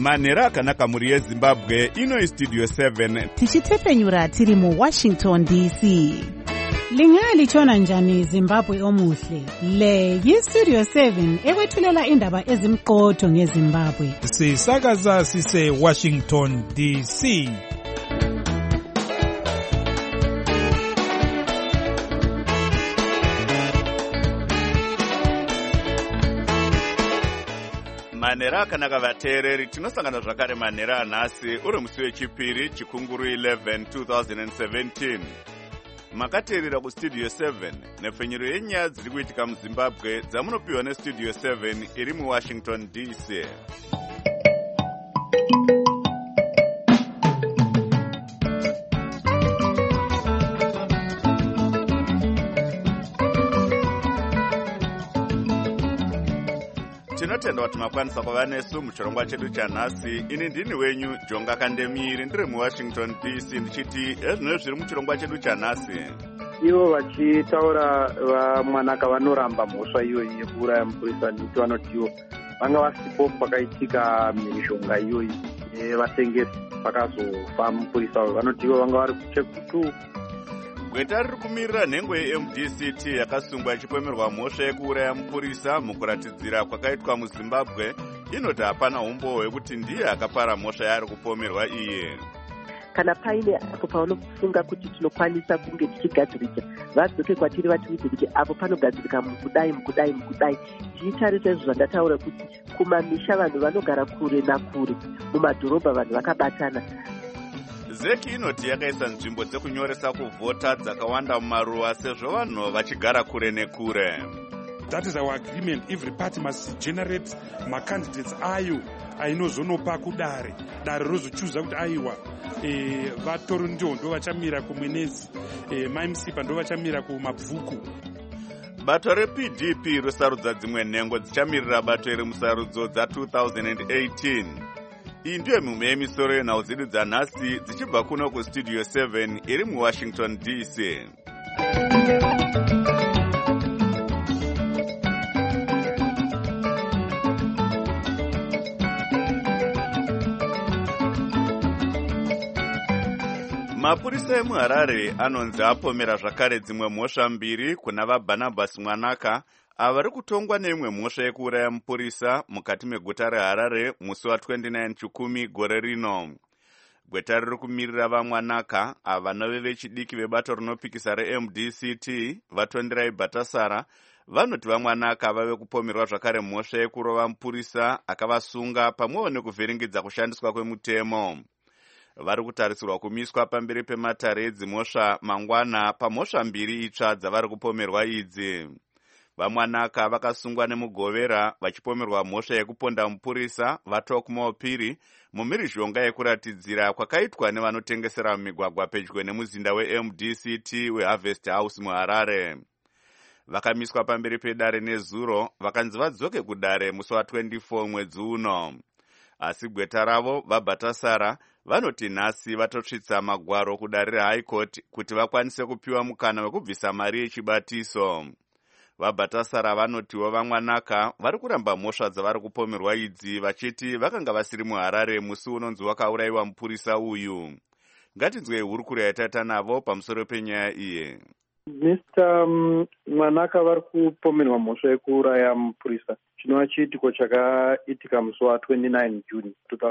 manhero akanaka mhuri yezimbabwe. Ino istudio 7 tichitepfenyura tiri muWashington DC. Lingalitshona njani Zimbabwe omuhle? Le yistudio 7 ekwethulela indaba ezimqotho ngeZimbabwe. Sisakaza sise Washington DC. manhero akanaka vateereri, tinosangana zvakare manhero anhasi uri musi wechipiri chikunguru 11 2017. Makateerera kustudio 7 nepfenyuro yenyaya dziri kuitika muZimbabwe dzamunopiwa nestudio 7 iri muWashington DC. Tinotenda kuti makwanisa kuva nesu muchirongwa chedu chanhasi. Ini ndini wenyu Jonga Kandemiri, ndiri muWashington DC, ndichiti ezvino zviri muchirongwa chedu chanhasi. Ivo vachitaura vamwanaka vanoramba mhosva iyoyi yekuuraya mupurisa nekuti vanoti ivo vanga vasipo pakaitika mhizhonga iyoyi yevatengesi pakazofa mupurisa uyu. Vanoti ivo vanga vari kuchekutu. Gweta riri kumirira nhengo yeMDCT yakasungwa ichipomerwa mhosva yekuuraya mupurisa mukuratidzira kwakaitwa muZimbabwe inoti hapana umbohwe yekuti ndiye akapara mhosva yaari kupomerwa iye. Kana paine apo paunofunga kuti tinokwanisa kunge tichigadzirisa, vadzoke kwatiri vatiudze kuti apo panogadzirika mukudai. Tichitarisa izvo zvandataura kuti kumamisha vanhu vanogara kure nakure, mumadhorobha vanhu vakabatana. Zeki inoti yakaisa nzvimbo dzekunyoresa kuvhota dzakawanda mumaruwa sezvo vanhu vachigara kure nekure. That is our agreement. Every party must generate macandidates ayo ainozonopa kudare. Dare rozochuza kuti aiwa vatori ndo vachamira kumwenezi, maimsipa ndo vachamira kumabvuku. Bato rePDP rosarudza dzimwe nhengo dzichamirira bato iri musarudzo dza2018. Iyi ndiyo mimwe yemisoro yenhau dzedu dzanhasi dzichibva kuno kustudio 7 iri muWashington DC. Mapurisa emuHarare anonzi apomera zvakare dzimwe mhosva mbiri kuna vaBarnabas Mwanaka avari kutongwa neimwe mhosva yekuuraya mupurisa mukati meguta reHarare musi wa29 Chikumi gore rino. Gweta riri kumirira vaMwanaka ava nove vechidiki vebato rinopikisa reMDCT vatonderai Bhatasara vanoti vaMwanaka vave kupomerwa zvakare mhosva yekurova mupurisa akavasunga pamwewo nekuvhiringidza kushandiswa kwemutemo. Vari kutarisirwa kumiswa pamberi pematare edzimhosva mangwana pamhosva mbiri itsva dzavari kupomerwa idzi. VaMwanaka vakasungwa nemugovera vachipomerwa mhosva yekuponda mupurisa vaTokmopiri mumhirizhonga yekuratidzira kwakaitwa nevanotengesera mumigwagwa pedyo nemuzinda weMDCT weHarvest House muHarare. Vakamiswa pamberi pedare nezuro vakanzi vadzoke kudare musi wa24 mwedzi uno. Asi gweta ravo vaBhatasara vanoti nhasi vatosvitsa magwaro kudare reHigh Court kuti vakwanise kupiwa mukana wekubvisa mari yechibatiso. VaBhatasara vanotiwo vaMwanaka vari kuramba mhosva dzavari kupomerwa idzi vachiti vakanga vasiri muHarare musi unonzi wakaurayiwa mupurisa uyu. Ngatinzwei hurukuro yataita navo pamusoro penyaya iyi. Mr. Mwanaka vari kupomerwa mhosva yekuuraya mupurisa chinova chiitiko chakaitika musi wa29 June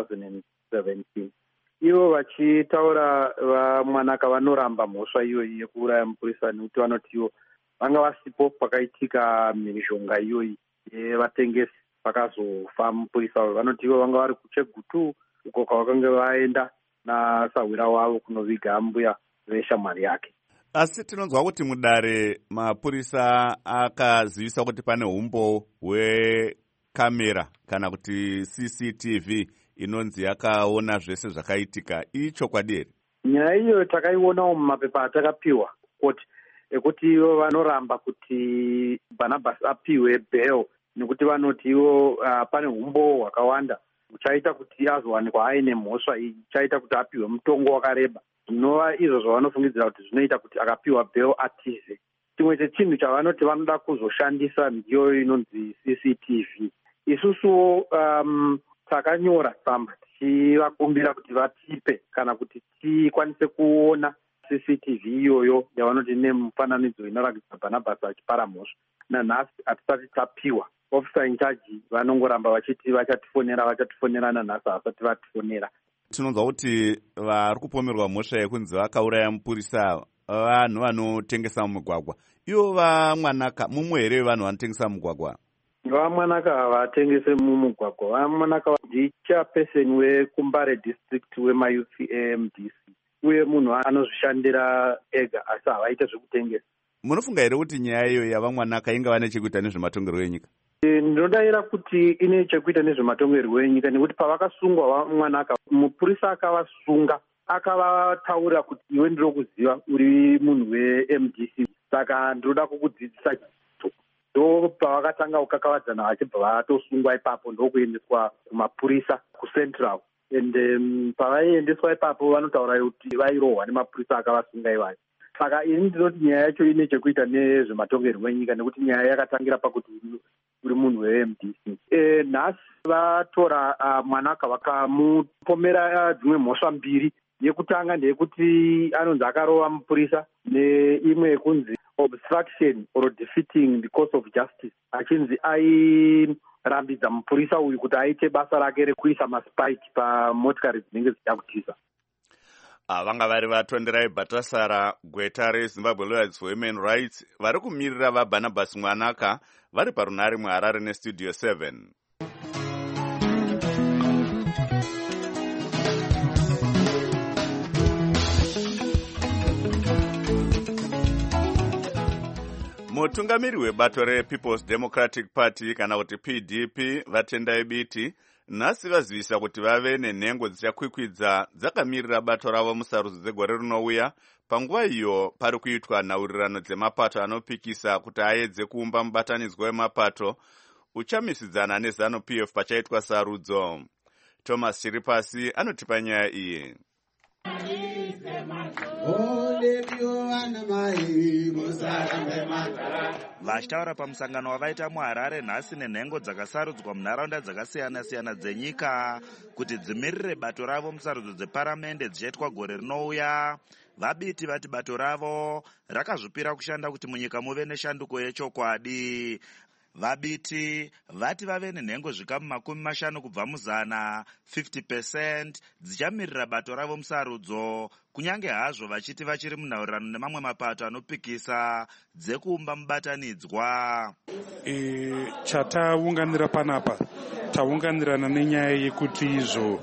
2017. Ivo vachitaura vaMwanaka vanoramba mhosva iyoyi yekuuraya mupurisa nekuti vanoti ivo vanga vasipo pakaitika mhizhonga iyoyi yevatengesi pakazofa mupurisa uyu. Vanoti ivo vanga vari kuchegutu uko kwavakanga vaenda nasahwira wavo kunoviga mbuya veshamwari yake. Asi tinonzwa kuti mudare mapurisa akazivisa kuti pane umbo hwekamera kana kuti CCTV inonzi yakaona zvese zvakaitika. Ichokwadi here? Nyaya iyo takaiwonawo mumapepa atakapiwa ekuti ivo vanoramba kuti Barnabas apiwe bail nekuti vanoti ivo pane umbo hwakawanda uchaita kuti azowanikwa aine mhosva ichaita kuti apiwe mutongo wakareba. Zvinova izvo zvavanofungidzira kuti zvinoita kuti akapiwa bail atize. Chimwe chechinhu chavanoti vanoda kuzoshandisa ndiyo inonzi CCTV. Isusuwo takanyora tsamba tichivakumbira kuti vatipe kana kuti tikwanise kuona CCTV iyoyo yavanoti nemufananidzo inoratidza Barnabas achipara mhosva. Nanhasi hatisati tapiwa. Officer in charge vanongoramba vachiti vachatifonera nanhasi havasati vatifonera. Tinonzwa kuti vari kupomerwa mhosva yekunzi vakauraya mupurisa vanhu vanotengesa mumugwagwa. Ivo vaMwanaka mumwe here vanhu vanotengesa mumugwagwa? VaMwanaka havatengese mumugwagwa. VaMwanaka ndichairperson weKumbare district wemayouth MDC, uye munhu anozvishandira ega asi havaite zvekutengesa. Munofunga here kuti nyaya iyo yavaMwanaka ingava nechekuita nezvematongerwo enyika? Ndinodaira kuti ine chekuita nezvematongerwo enyika, nekuti pavakasungwa vaMwanaka mupurisa akavasunga akavataura kuti iwe ndiro kuziva uri munhu weMDC, saka ndinoda kukudzidzisa ndo pavakatanga kukakavadzana vachibva vatosungwa ipapo ndokuendeswa kumapurisa kuCentral. And pavaiendeswa ipapo vanotaura kuti vairohwa nemapurisa akavasunga ivayo. Saka ini ndinoti nyaya yacho ine chekuita nezvematongerwo enyika, nekuti nyaya yakatangira pakuti uri munhu weMDC. Nhasi vatora Mwanaka vakamupomera dzimwe mhosva mbiri. Yekutanga ndeyekuti anonzi akarova mupurisa, neimwe yekunzi obstruction or defeating the course of justice, achinzi airambidza mupurisa uyu kuti aite basa rake rekuisa maspike pamotikari dzinenge dzichida kutiza. Vanga vari vatonderai Bhatasara, gweta reZimbabwe Lawyers for Human Rights, vari kumirira vaBarnabas Mwanaka vari parunhare muHarare neStudio 7. Mutungamiri webato rePeople's Democratic Party kana kuti PDP vatendai biti nhasi vazivisa kuti vave nenhengo dzichakwikwidza dzakamirira bato ravo musarudzo dzegore rinouya, panguva iyo pari kuitwa nhaurirano dzemapato anopikisa kuti aedze kuumba mubatanidzwa wemapato uchamisidzana neZANU-PF pachaitwa sarudzo. Thomas Chiripasi anotipa nyaya iyi. Vachitaura pamusangano wavaita muHarare nhasi nenhengo dzakasarudzwa munharaunda dzakasiyana-siyana dzenyika kuti dzimirire bato ravo musarudzo dzeparamende dzichaitwa gore rinouya. Vabiti vati bato ravo rakazvipira kushanda kuti munyika muve neshanduko yechokwadi. Vabiti vati vave nenhengo zvikamu 50 kubva muzana 50% dzichamirira bato ravo musarudzo, kunyange hazvo vachiti vachiri munhaurirano nemamwe mapato anopikisa dzekuumba mubatanidzwa. Chataunganira panapa taunganirana nenyaya yekuti izvo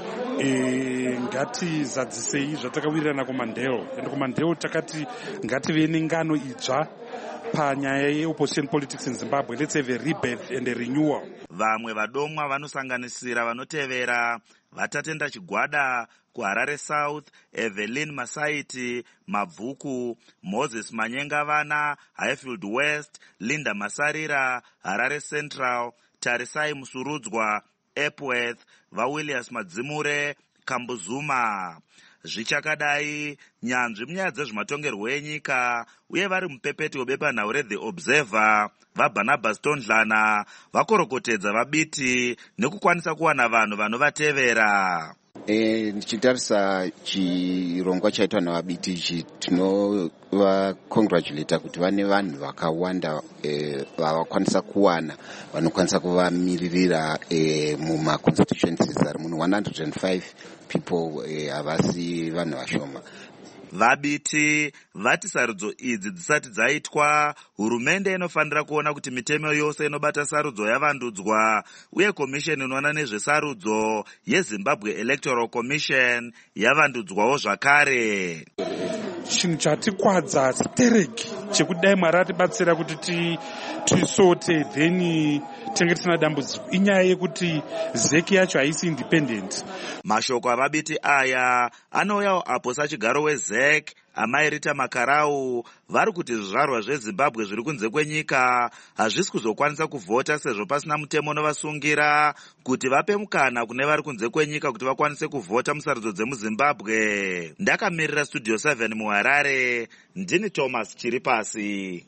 ngatizadzisei zvatakawirirana kumandeo, ende kumandeo takati ngative nengano idzva panyaya yeopposition politics in Zimbabwe. Let's have a rebirth and a renewal. Vamwe vadomwa vanosanganisira vanotevera vatatenda chigwada kuHarare South, Evelyn Masaiti Mabvuku, Moses Manyengavana Highfield West, Linda Masarira Harare Central, Tarisai Musurudzwa Epworth, vaWilliams Madzimure Kambuzuma. Zvichakadai, nyanzvi munyaya dzezvematongerwo enyika uye vari mupepeti webepanhau reThe Observer vaBarnabas Tondlana vakorokotedza vabiti nekukwanisa kuwana vanhu vanovatevera. Ndichitarisa chirongwa chaitwa navabiti ichi tinovacongratulata kuti vane vanhu vakawanda vavakwanisa kuwana vanokwanisa kuvamiririra mumaconstituencies ari muno 105 people havasi vanhu vashoma. Vabiti vati sarudzo idzi dzisati dzaitwa, hurumende inofanira kuona kuti mitemo yose inobata sarudzo yavandudzwa uye komisheni inoona nezvesarudzo yeZimbabwe Electoral Commission yavandudzwawo zvakare. Chinhu chatikwadza chitereki chekudai Mwari atibatsira kuti tisote then tenge tisina dambudziko inyaya yekuti zeki yacho haisi independent. Mashoko avabiti aya anouyawo apo sachigaro weZEC amairita Makarau vari kuti zvizvarwa zveZimbabwe zviri kunze kwenyika hazvisi kuzokwanisa kuvhota sezvo pasina mutemo unovasungira kuti vape mukana kune vari kunze kwenyika kuti vakwanise kuvhota musarudzo dzemuZimbabwe. Ndakamirira Studio 7 muHarare, ndini Thomas Chiripasi.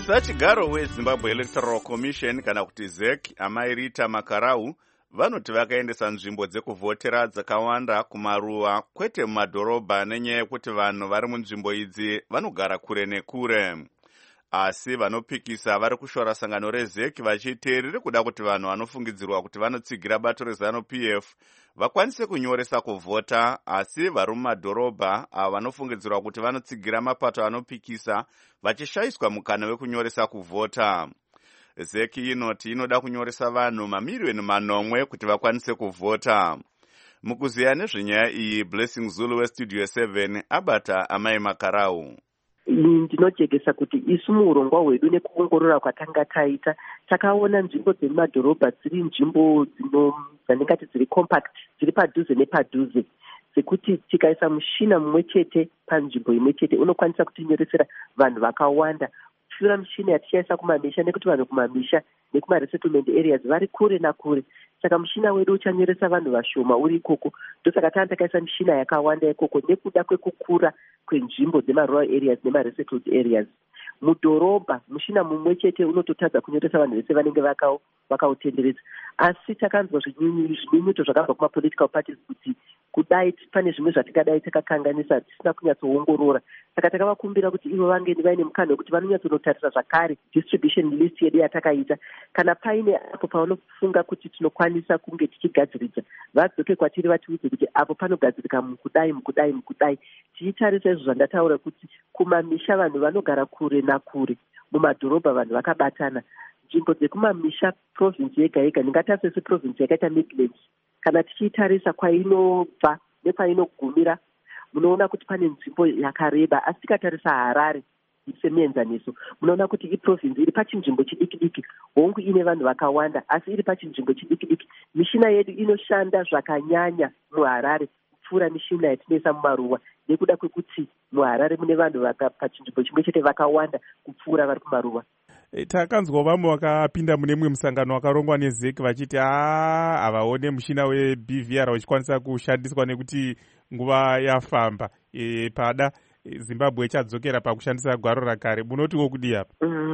sachigaro wezimbabwe electoral commission kana kuti ZEC amai Rita Makarau vanoti vakaendesa nzvimbo dzekuvhotera dzakawanda kumaruwa kwete mumadhorobha nenyaya yekuti vanhu vari munzvimbo idzi vanogara kure nekure. Asi vanopikisa vari kushora sangano reZEC vachiti riri kuda kuti vanhu vanofungidzirwa kuti vanotsigira bato reZANU-PF vakwanise kunyoresa kuvhota, asi vari mumadhorobha avo vanofungidzirwa kuti vanotsigira mapato anopikisa vachishayiswa mukana wekunyoresa kuvhota. ZEC inoti inoda kunyoresa vanhu mamiriyoni 9 kuti vakwanise kuvhota. Mukuziya nezvenyaya iyi, Blessing Zulu weStudio 7 abata amai Makarau. Ndinojekesa kuti isu muurongwa hwedu nekuongorora kwatanga taita takaona nzvimbo dzemumadhorobha dziri nzvimbo dzandingati dziri compact, dziri padhuze nepadhuze, dzekuti tikaisa mushina mumwe chete panzvimbo imwe chete unokwanisa kutinyoresera vanhu vakawanda. Kupfuura mushina yatichaisa kumamisha nekuti vanhu kumamisha nekumaresettlement areas vari kure nakure, saka mushina wedu uchanyoresa vanhu vashoma uri ikoko. Ndosaka takaisa mushina yakawanda ikoko nekuda kwekukura kwenzvimbo dzemarural areas nemaresettled areas. Mudhorobha mushina mumwe chete unototadza kunyoresa vanhu vese vanenge vakautenderedza. Asi takanzwa zvinyunyuto zvakabva kumapolitical parties kuti kudai pane zvimwe zvatingadai takakanganisa tisina kunyatsoongorora, saka takavakumbira kuti ivo vange vaine mukana wekuti vanonyatsonotarisa zvakare distribution list yedu yatakaita. Kana paine apo pavanofunga kuti tinokwanisa kunge tichigadziridza, vadzoke kwatiri vatiudze kuti apo panogadzirika mukudai. Tichitarisa izvo zvandataura kuti kumamisha vanhu vanogara kure nakure, mumadhorobha vanhu vakabatana. Nzvimbo dzekumamisha province yega yega, ndingatarisa seprovince yakaita Midlands, kana tichitarisa kwainobva nekwainogumira munoona kuti pane nzvimbo yakareba. Asi tikatarisa Harare semuenzaniso munoona kuti iprovince iri pachinzvimbo chidiki-diki, hongu ine vanhu vakawanda asi iri pachinzvimbo chidiki-diki. Mishina yedu inoshanda zvakanyanya muHarare kupfuura mishina yatinoisa mumaruwa, nekuda kwekuti muHarare mune vanhu pachinzvimbo chimwe chete vakawanda kupfuura vari kumaruwa. Takanzwa vamwe vakapinda mune mumwe musangano wakarongwa neZEC vachiti havaone mushina weBVR uchikwanisa kushandiswa nekuti nguva yafamba. Pada Zimbabwe ichadzokera pakushandisa gwaro rakare. Munotiwo kudii apa?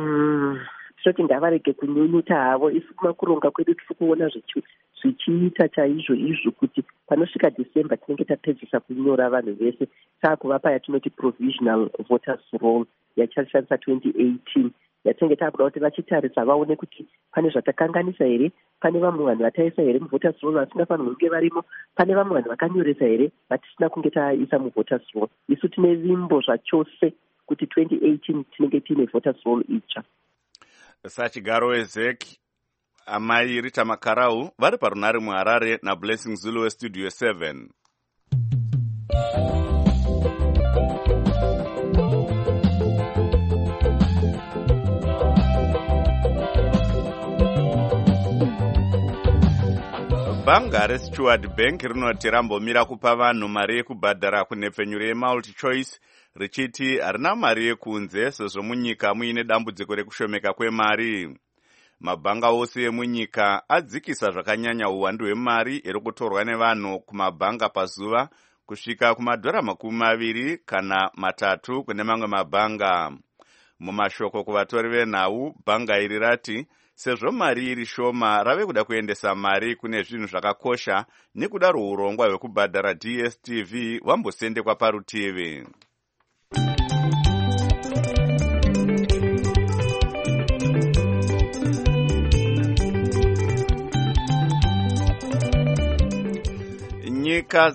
Tinoti ngavarege kunyunyuta havo. Isu kumakuronga kwedu tiri kuona zvichiita chaizvo kuti panosvika December tinenge tapedzisa kunyora vanhu vese. Taakuvapa yatinoti provisional voters roll yachashandisa 2018. Yatinenge taakuda kuti vachitarisa vaone kuti pane zvatakanganisa here, pane vamwe vanhu vataisa here muvoters roll vasingafanirwi kunge varimo, pane vamwe vanhu vakanyoresa here vatisina kunge taisa muvoters roll. Isu tine vimbo zvachose kuti 2018 tinenge tiine voters roll itsva. Sachigaro weZEC amai Rita Makarau vari parunare muHarare naBlessing Zulu weStudio 7. Bhanga reSteward Bank rinoti rambomira kupa vanhu mari yekubhadhara kunhepfenyuro yeMultichoice richiti harina mari yekunze sezvo munyika muine dambudziko rekushomeka kwemari. Mabhanga ose emunyika adzikisa zvakanyanya uwandu hwemari iri kutorwa nevanhu kumabhanga pazuva kusvika $20 kana 3 kune mamwe mabhanga. Mumashoko kuvatori venhau, bhanga iri rati sezvo mari iri shoma rave kuda kuendesa mari kune zvinhu zvakakosha, nekudaro urongwa hwekubhadhara DSTV hwambosendekwa parutivi. Nyika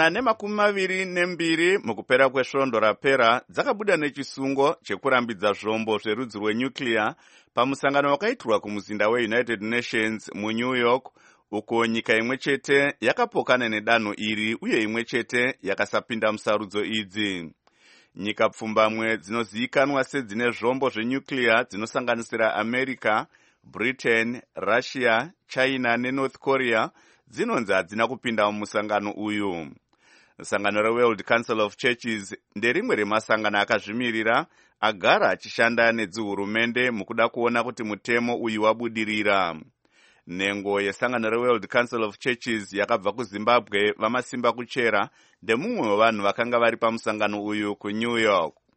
122 mukupera kwesvondo rapera dzakabuda nechisungo chekurambidza zvombo zverudzi rwenyuclear pamusangano wakaitirwa kumuzinda weUnited Nations muNew York, uko nyika imwe chete yakapokana nedanho iri uye imwe chete yakasapinda musarudzo idzi. Nyika pfumbamwe dzinozivikanwa sedzine zvombo zvenyuclear dzinosanganisira America, Britain, Russia, China neNorth Korea dzinonzi hadzina kupinda mumusangano uyu. Sangano reWorld Council of Churches nderimwe remasangano akazvimirira agara achishanda nedzihurumende mukuda kuona kuti mutemo uyu wabudirira. Nhengo yesangano reWorld Council of Churches yakabva kuZimbabwe vamasimba kuchera ndemumwe wevanhu vakanga vari pamusangano uyu kuNew York.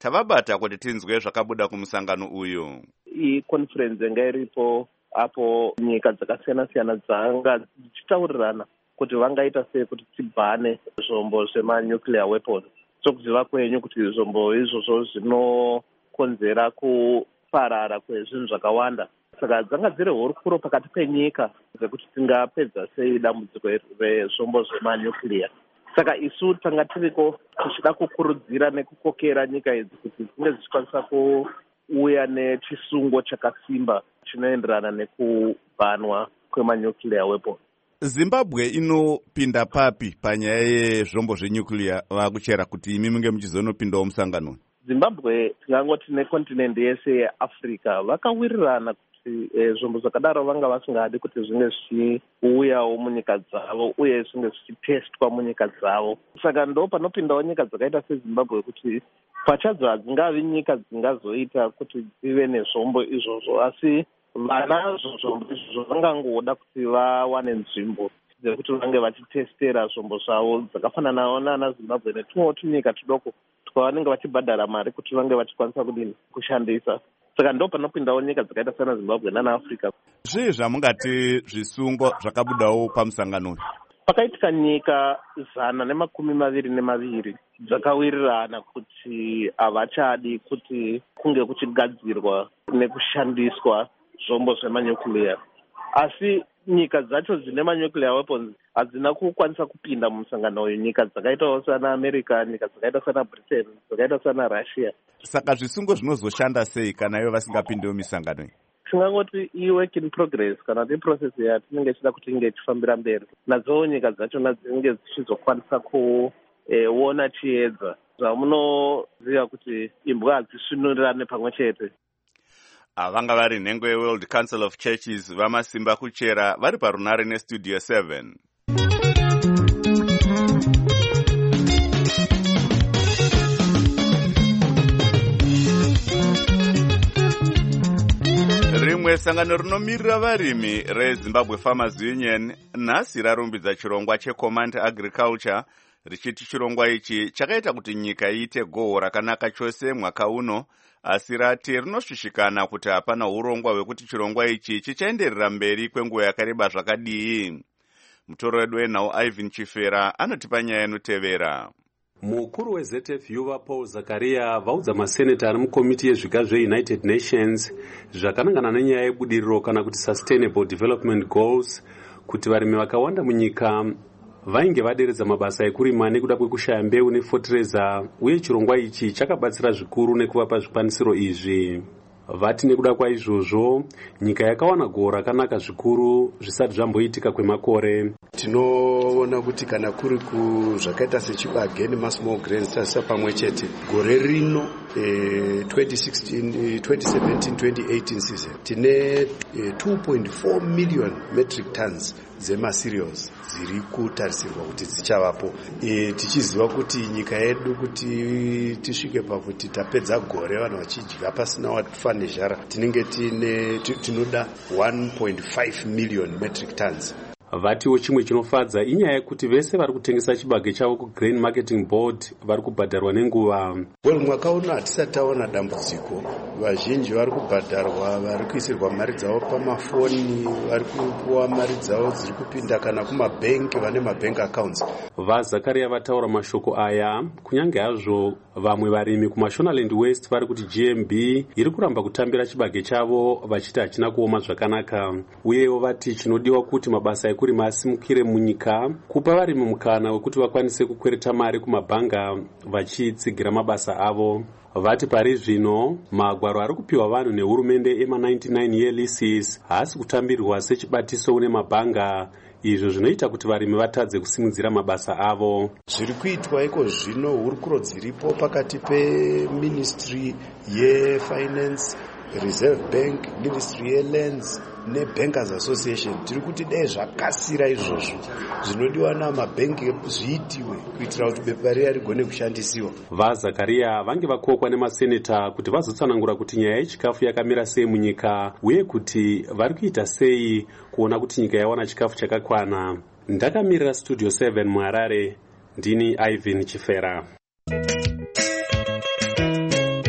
tavabata kuti tinzwe zvakabuda kumusangano uyu. Conference yanga iripo apo nyika dzakasiyana-siyana dzanga dzichitaurirana kuti vangaita sei kuti tibhane zvombo zvemanuclear weapons. Sokuziva kwenyu kuti zvombo izvozvo zvinokonzera kuparara kwezvinhu zvakawanda. Saka dzanga dziri hurukuro pakati penyika dzekuti tingapedza sei dambudziko rezvombo zvemanuclear. Saka isu tanga tiriko tichida kukurudzira nekukokera nyika idzi kuti dzinge dzichikwanisa kuuya nechisungo chakasimba chinoenderana nekubhanwa kwemanuclear weapons. Zimbabwe inopinda papi panyaya yezvombo zvenuclear vakuchera kuti imi munge muchizonopindawo musangano? Zimbabwe tingangoti nekontinent yese yeAfrica vakawirirana kuti zvombo zvakadaro vanga vasingadi kuti zvinge zvichiuyawo munyika dzavo uye zvinge zvichitestwa munyika dzavo. Saka ndo panopindawo nyika dzakaita seZimbabwe kuti pachadzo hadzingavi nyika dzingazoita kuti dzive nezvombo izvozvo, asi vanazvo zvombo izvozvo vangangoda kuti vawane nzvimbo dzekuti vange vachitestera zvombo zvavo dzakafananawo nana Zimbabwe netumwewo tunyika tudoko twavanenge vachibhadhara mari kuti vange vachikwanisa kudini kushandisa. Saka ndo panopindawo nyika dzakaita sana Zimbabwe nana Africa. Zvii zvamungati zvisungo zvakabudawo pamusangano? Pakaitika nyika 122 dzakawirirana kuti havachadi kuti kunge kuchigadzirwa nekushandiswa zvombo zvemanuclear. Asi nyika dzacho dzine manuclear weapons hadzina kukwanisa kupinda mumusangano uyu. Nyika dzakaitawo sana America, nyika dzakaita sana Britain, dzakaita sana Russia. Saka zvisungo zvinozoshanda sei kana ivo vasingapindewo misangano iyi? Tingangoti i-work in progress kana kuti process yatinenge tichida kuti inge ichifambira mberi. Nadzowo nyika dzacho dzinenge dzichizokwanisa kuona chiedza zvamunoziva kuti imbwa hadzisvinurane pamwe chete. Vanga vari nhengo yeWorld Council of Churches vamasimba kuchera vari parunare neStudio 7. Rimwe sangano rinomirira varimi reZimbabwe Farmers Union nhasi rarumbidza chirongwa cheCommand Agriculture richiti chirongwa ichi chakaita kuti nyika iite gohwo rakanaka chose mwaka uno, asi rati rinoshushikana kuti hapana urongwa hwekuti chirongwa ichi chichaenderera mberi kwenguva yakareba zvakadii. Mutoro wedu wenhau Ivan Chifera anotipa nyaya inotevera. Mukuru weZF Yuva Paul Zakaria vaudza maseneta ari mukomiti yezviga zveUnited Nations zvakanangana nenyaya yebudiriro kana kuti Sustainable Development Goals kuti varimi vakawanda munyika vainge vaderedza mabasa ekurima nekuda kwekushaya mbeu nefotereza, uye chirongwa ichi chakabatsira zvikuru nekuvapa zvikwanisiro izvi. Vati nekuda kwaizvozvo nyika yakawana gohwo rakanaka zvikuru zvisati zvamboitika kwemakore. Tinoona kuti kana kuri kuzvakaita sechibage nemasmall grains tasa pamwe chete gore rino 2017-2018 season tine 2.4 million metric tons dzemacereals dziri kutarisirwa kuti dzichavapo. Tichiziva kuti nyika yedu kuti tisvike pakuti tapedza gore vanhu vachidya pasina watufa nezhara tinenge tinoda 1.5 million metric tons. Vatiwo chimwe chinofadza inyaya yekuti vese vari kutengesa chibage chavo kuGrain Marketing Board vari kubhadharwa nenguva. Mwaka uno hatisati taona dambudziko. Vazhinji vari kubhadharwa, vari kuisirwa mari dzavo pamafoni, vari kupuwa mari dzavo dziri kupinda kana kumabhenki, vane mabank accounts. VaZakaria vataura mashoko aya kunyange hazvo vamwe varimi kuMashonaland West vari kuti GMB iri kuramba kutambira chibage chavo vachiti hachina kuoma zvakanaka, uyewo vati chinodiwa kuti mabasa ekurima asimukire munyika, kupa varimi mukana wekuti vakwanise kukwereta mari kumabhanga vachitsigira mabasa avo. Vati pari zvino magwaro ari kupiwa vanhu nehurumende ema99 year leases haasi kutambirwa sechibatiso une mabhanga, izvo zvinoita kuti varimi vatadze kusimudzira mabasa avo. Zviri kuitwa iko zvino hurukuro dziripo pakati peMinistry yeFinance, Reserve Bank, Ministry yeLands neBankers Association. Tiri kuti dai zvakasira izvozvo zvinodiwa namabhengi zviitiwe kuitira kuti bepa riya rigone kushandisiwa. VaZakaria vange vakokwa nemaseneta kuti vazotsanangura kuti nyaya yechikafu yakamira sei munyika, uye kuti vari kuita sei kuona kuti nyika yawana chikafu chakakwana. Ndakamirira Studio 7 muHarare, ndini Ivan Chifera.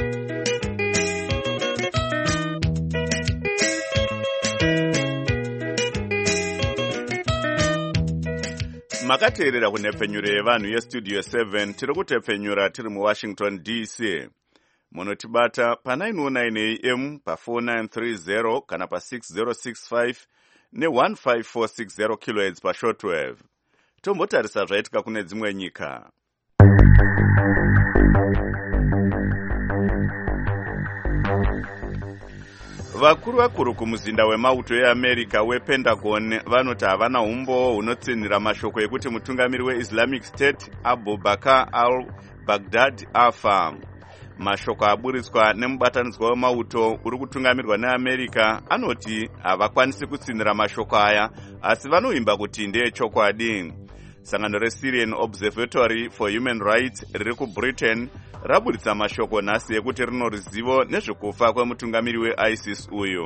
makateerera kunhepfenyuro yevanhu yestudio 7 tiri kutepfenyura tiri muwashington dc. Munotibata pa909 am pa4930 kana pa6065 ne15460 kHz pashortwave. Tombotarisa zvaitika kune dzimwe nyika. Vakuru kumuzinda wemauto yeAmerica wePentagon vanoti havana umbo hunotsinhira mashoko ekuti mutungamiri weIslamic State Abu Bakr al-Baghdadi afa. Mashoko aburitswa nemubatanidzwa wemauto uri kutungamirwa neAmerica anoti havakwanisi kutsinhira mashoko aya, asi vanoimba kuti ndeechokwadi. Sangano reSyrian Observatory for Human Rights riri kuBritain raburitsa mashoko nhasi ekuti rino ruzivo nezvekufa kwemutungamiri weISIS uyu.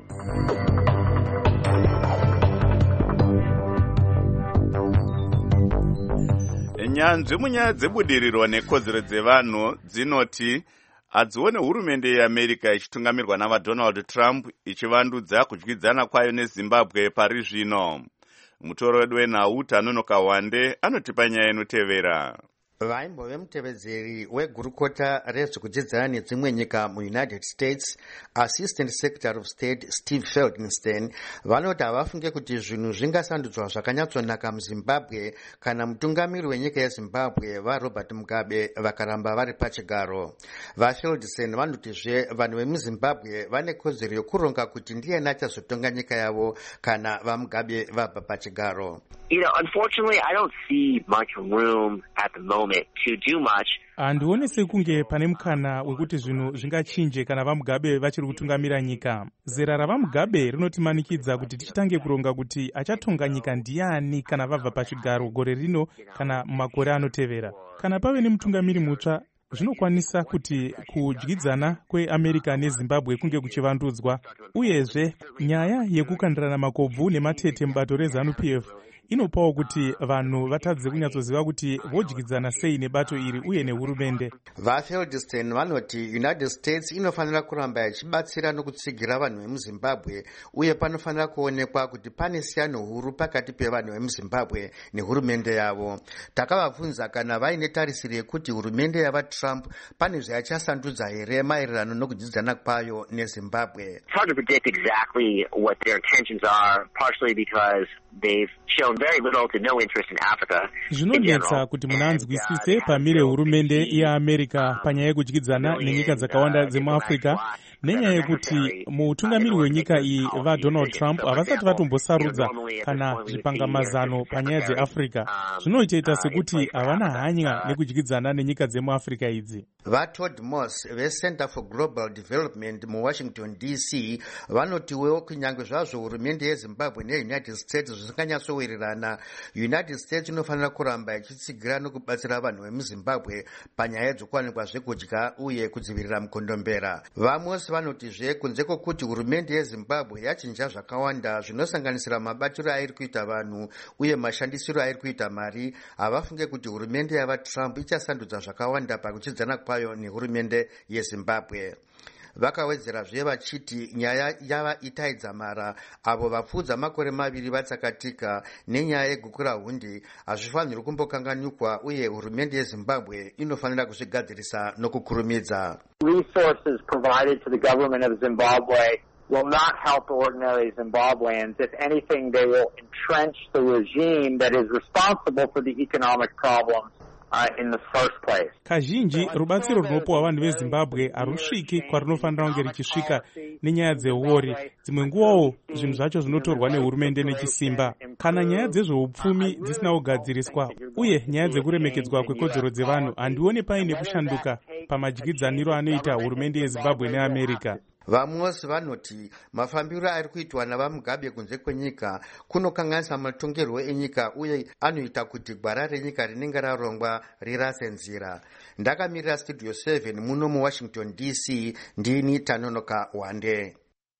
Nyanzvi munyaya dzebudiriro nekodzero dzevanhu dzinoti hadzione hurumende yeAmerica ichitungamirwa navaDonald Trump ichivandudza kudyidzana kwayo neZimbabwe pari zvino. Mutoro wedu wenhau Tanonoka Wande anotipa nyaya inotevera. Vaimbove mutevedzeri wegurukota rezvekudyidzana nedzimwe nyika muUnited States, Assistant Secretary of State Steve Feldstein, vanoti havafunge kuti zvinhu zvingasandudzwa zvakanyatsonaka muZimbabwe kana mutungamiri wenyika yeZimbabwe vaRobert Mugabe vakaramba vari pachigaro. VaFeldstein vanotizve vanhu vemuZimbabwe vane kodzero yokuronga kuti ndiye achazotonga nyika yavo kana vaMugabe vabva pachigaro. Unfortunately, I don't see much room at the moment to do much. Handioni sekunge pane mukana wekuti zvinhu zvingachinje kana vaMugabe vachiri kutungamira nyika. Zera ravaMugabe rinotimanikidza kuti tichitange kuronga kuti achatonga nyika ndiani kana vabva pachigaro gore rino kana mumakore anotevera. Kana pave nemutungamiri mutsva, zvinokwanisa kuti kudyidzana kweAmerica neZimbabwe kunge kuchivandudzwa. Uyezve, nyaya yekukandirana makobvu nematete mubato reZANU-PF inopawo kuti vanhu vatadze kunyatsoziva kuti vodyidzana sei nebato iri uye nehurumende. VaFeldstein vanoti United States inofanira kuramba ichibatsira nokutsigira vanhu vemuZimbabwe, uye panofanira kuonekwa kuti pane siyano huru pakati pevanhu vemuZimbabwe nehurumende yavo. Takavabvunza kana vaine tarisiro yekuti hurumende yavaTrump pane zvayachasandudza here maererano nokudyidzana kwayo neZimbabwe. It's hard to predict exactly what their intentions are, partially because they've shown very little to no interest in Africa. Zvinonetsa kuti munanzwisise pamire hurumende yeAmerica panyaya yekudyidzana nenyika dzakawanda dzemuAfrica, nenyaya yekuti mutungamiri wenyika iyi vaDonald Trump havasati vatombosarudza kana zvipangamazano panyaya dzeAfrica. Zvinoita sekuti havana hanya nekudyidzana nenyika dzemuAfrica idzi. VaTodd Moss veCenter for Global Development muWashington DC vanotiwo kunyange zvazvo hurumende yeZimbabwe neUnited States zvisinganyatsowirirana, United States inofanira kuramba ichitsigira nokubatsira vanhu vemuZimbabwe panyaya dzokuwanikwa zvekudya uye kudzivirira mukondombera. Vamos vanotizve kunze kwokuti hurumende yeZimbabwe yachinja zvakawanda zvinosanganisira mabatiro airi kuita vanhu uye mashandisiro airi kuita mari, havafunge kuti hurumende yavaTrump ichasandudza zvakawanda pakudyidzana kwayo nehurumende yeZimbabwe. Vakawedzerazve vachiti nyaya yava itaidza mara avo vapfuudza makore maviri vatsakatika nenyaya yegukura hundi hazvifanirwi kumbokanganukwa, uye hurumende yeZimbabwe inofanira kuzvigadzirisa nokukurumidza. Resources provided to the government of Zimbabwe will not help ordinary Zimbabweans. If anything, they will entrench the regime that is responsible for the economic problems in the first place. Kazhinji rubatsiro runopiwa vanhu veZimbabwe harusviki kwarinofanira kunge richisvika nenyaya dzeuori. Dzimwe nguvawo zvinhu zvacho zvinotorwa nehurumende nechisimba. Kana nyaya dzezveupfumi dzisina kugadziriswa uye nyaya dzekuremekedzwa kwekodzero dzevanhu, handioni paine kushanduka pamadyidzaniro anoita hurumende yeZimbabwe neAmerica. Vamwose vanoti mafambiro ari kuitwa navaMugabe kunze kwenyika kunokanganisa matongerwo enyika uye anoita kuti gwara renyika rinenge rarongwa rirase nzira. Ndakamirira Studio 7 muno muWashington DC, ndini Tanonoka Wande.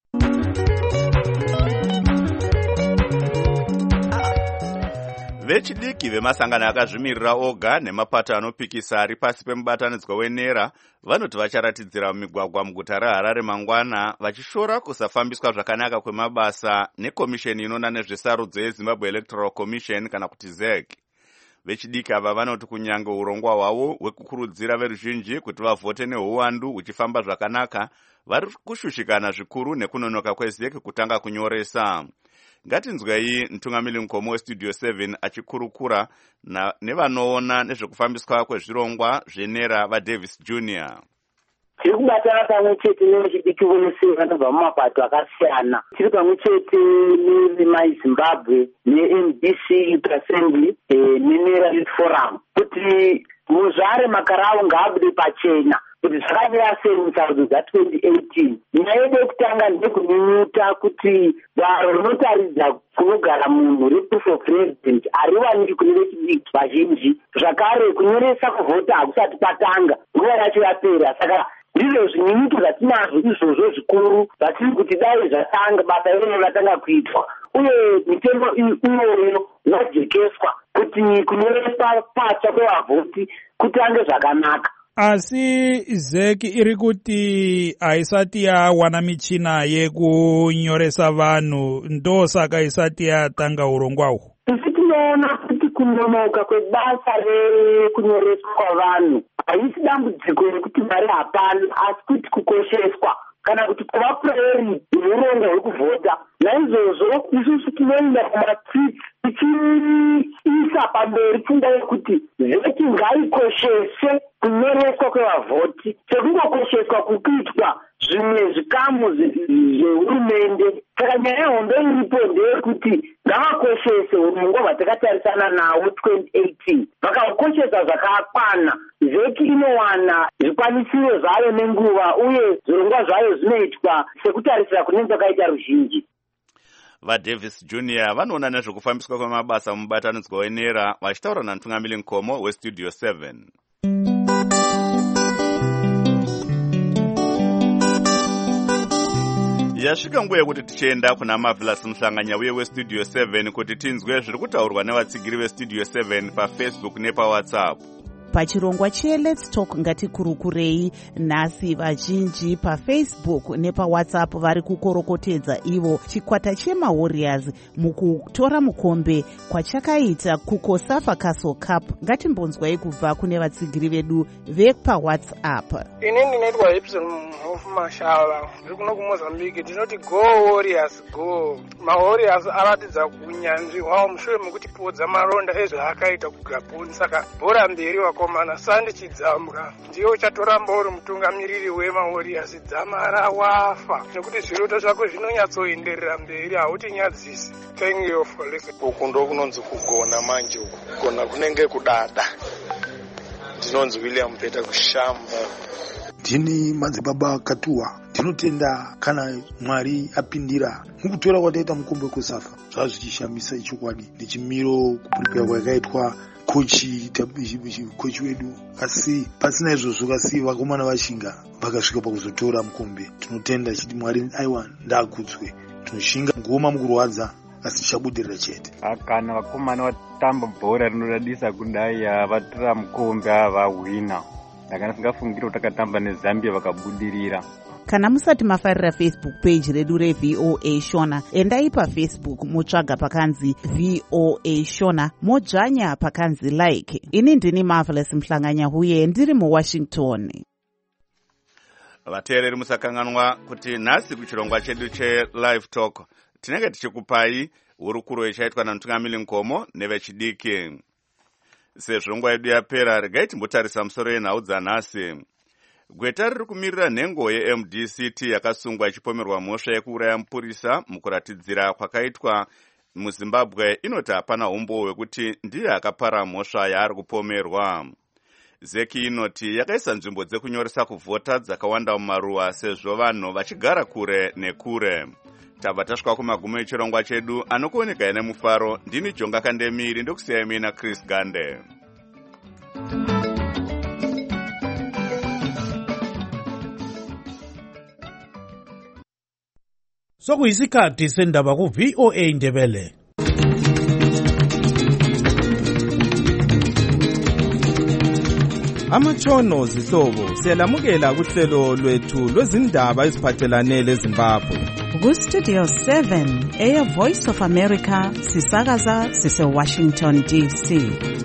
Vechidiki vemasangano akazvimirira oga nemapato anopikisa ari pasi pemubatanidzwa wenera vanoti vacharatidzira mumigwagwa muguta reHarare mangwana vachishora kusafambiswa zvakanaka kwemabasa nekomisheni inoona nezvesarudzo yeZimbabwe Electoral Commission kana kuti ZEC. vechidiki ava vanoti kunyange urongwa hwavo hwekukurudzira veruzhinji kuti vavhote neuwandu huchifamba zvakanaka, vari kushushikana zvikuru nekunonoka kwezek kutanga kunyoresa. Ngatinzwei mutungamiri mukoma westudio 7 achikurukura nevanoona nezvekufambiswa kwezvirongwa zvenera vaDavis Jr. Tiri kubatana pamwe chete nevechidiki vose vanobva mumapato akasiyana. Tiri pamwe chete neMaiZimbabwe neMDC Youth Assembly neNera Youth Forum kuti muzvare makarau ngaabude pachena kuti zvakamira sei musarudzo dza2018. Nyaya yedu yekutanga ndekunyunyuta kuti daro rinotaridza kunogara munhu reproof of resident hariwaniki kune vechidiki vazhinji. Zvakare kunyoresa kuvhota hakusati kwatanga, nguva yacho yapera. Saka ndizvo zvinyunyuto zvatinazvo izvozvo zvikuru zvatiri kuti dai zvatanga basa iroro ratanga kuitwa, uye mitemo iyoyo yajekeswa kuti kunyoresa pacha kwevavhoti kutange zvakanaka. Asi ZEC iri kuti haisati yawana michina yekunyoresa vanhu, ndosaka isati yatanga urongwa uhu. Isi tinoona kuti kunonoka kwebasa rekunyoreswa kwavanhu haisi dambudziko rekuti mari hapana, asi kuti kukosheswa kana kuti kuva pureri yeurongwa hwekuvhota. Naizvozvo isusu tinoenda kumatsitsi tichiisa pamberi pfungwa yekuti ZEC ngaikoshese kunyoreswa kwevavhoti sekungokosheswa kukuitwa zvimwe zvikamu zvehurumende. Saka nyaya yehondo iripo ndeyekuti ngavakoshese urongwa hwatakatarisana nawo 2018, vakakoshesa zvakakwana. ZEC inowana zvikwanisiro zvayo nenguva, uye zvirongwa zvayo zvinoitwa sekutarisira kunenge kwakaita ruzhinji. VaDavis Jr. vanoona nezvekufambiswa kwemabasa mubatanidzwa wenera, vachitaura namutungamiri mukoma westudio 7. Yasvika nguva yekuti tichienda kuna Marvelous Muhlanganya uye westudio 7 kuti tinzwe zviri kutaurwa nevatsigiri vestudio 7 paFacebook nepaWhatsApp. Pachirongwa cheLet's Talk ngatikurukurei nhasi vazhinji paFacebook nepaWhatsApp vari kukorokotedza ivo chikwata chemaWarriors mukutora mukombe kwachakaita kuCOSAFA Castle Cup. Ngatimbonzwai kubva kune vatsigiri vedu vepaWhatsApp. Ini ndinoitwa Epson Mhofu Mashala, ndiri kuno kuMozambique. Ndinoti go Warriors go. MaWarriors aratidza kunyanzvi hwawo mushure mekuti podza maronda ezvaakaita kuGabon. Saka bhora mberi vakomana Sandi Chidzambwa ndiyo uchatoramba uri mutungamiriri wemaWarriors. Dzamara wafa nekuti zviroto zvako zvinonyatsoenderera mberi, hauti nyadzisi. Thank you for listening. Uku ndo kunonzi kugona manje, kugona kunenge kudada. Ndinonzi William Peter kushamba. Ndini madzibaba Katuwa. Ndinotenda kana Mwari apindira mukutora kwataita mukombe weCOSAFA zvazvichishamisa ichokwadi nechimiro kuprepare kwakaitwa kochi wedu, asi pasina izvozvo kasi vakomana vashinga vakasvika pakuzotora mukombe. Tinotenda chiti Mwari aiwa ndakudzwe, tinoshinga ngoma mukurwadza asi tichabudirira chete. Kana vakomana vatamba bhora rinodadisa kudai vatora mukombe vahwina, ndakana singafungira kuti takatamba neZambia vakabudirira. Kana musati mafarira Facebook page redu reVOA Shona, endai paFacebook motsvaga pakanzi VOA Shona, modzvanya pakanzi like. Ini ndini Marvelous Muhlanganya uye ndiri muWashington. Vateereri musakanganwa kuti nhasi kuchirongwa chedu cheLive Talk tinenge tichikupai hurukuro ichaitwa namutungamiri mukoma nevechidiki. Sezvo nguva yedu yapera, regai timbotarisa musoro yenhau dzanhasi. Gweta riri kumirira nhengo yeMDCT yakasungwa ichipomerwa mhosva yekuuraya mupurisa mukuratidzira kwakaitwa muZimbabwe inoti hapana umbo hwekuti ndiye akapara mhosva yaari kupomerwa. ZEC inoti yakaisa nzvimbo dzekunyoresa kuvhota dzakawanda mumaruwa sezvo vanhu vachigara kure nekure. Tabva tasvika kumagumo echirongwa chedu, anokuoneka ine mufaro. Ndini Jonga Kandemiri, ndokusiyai mina Chris Gande. Sokuyisikhathi sendaba ku-VOA Ndebele. Amatshono zihlobo siyalamukela kuhlelo lwethu lwezindaba eziphathelane leZimbabwe. kustudio 7 eya Voice of America sisakaza sise-Washington DC.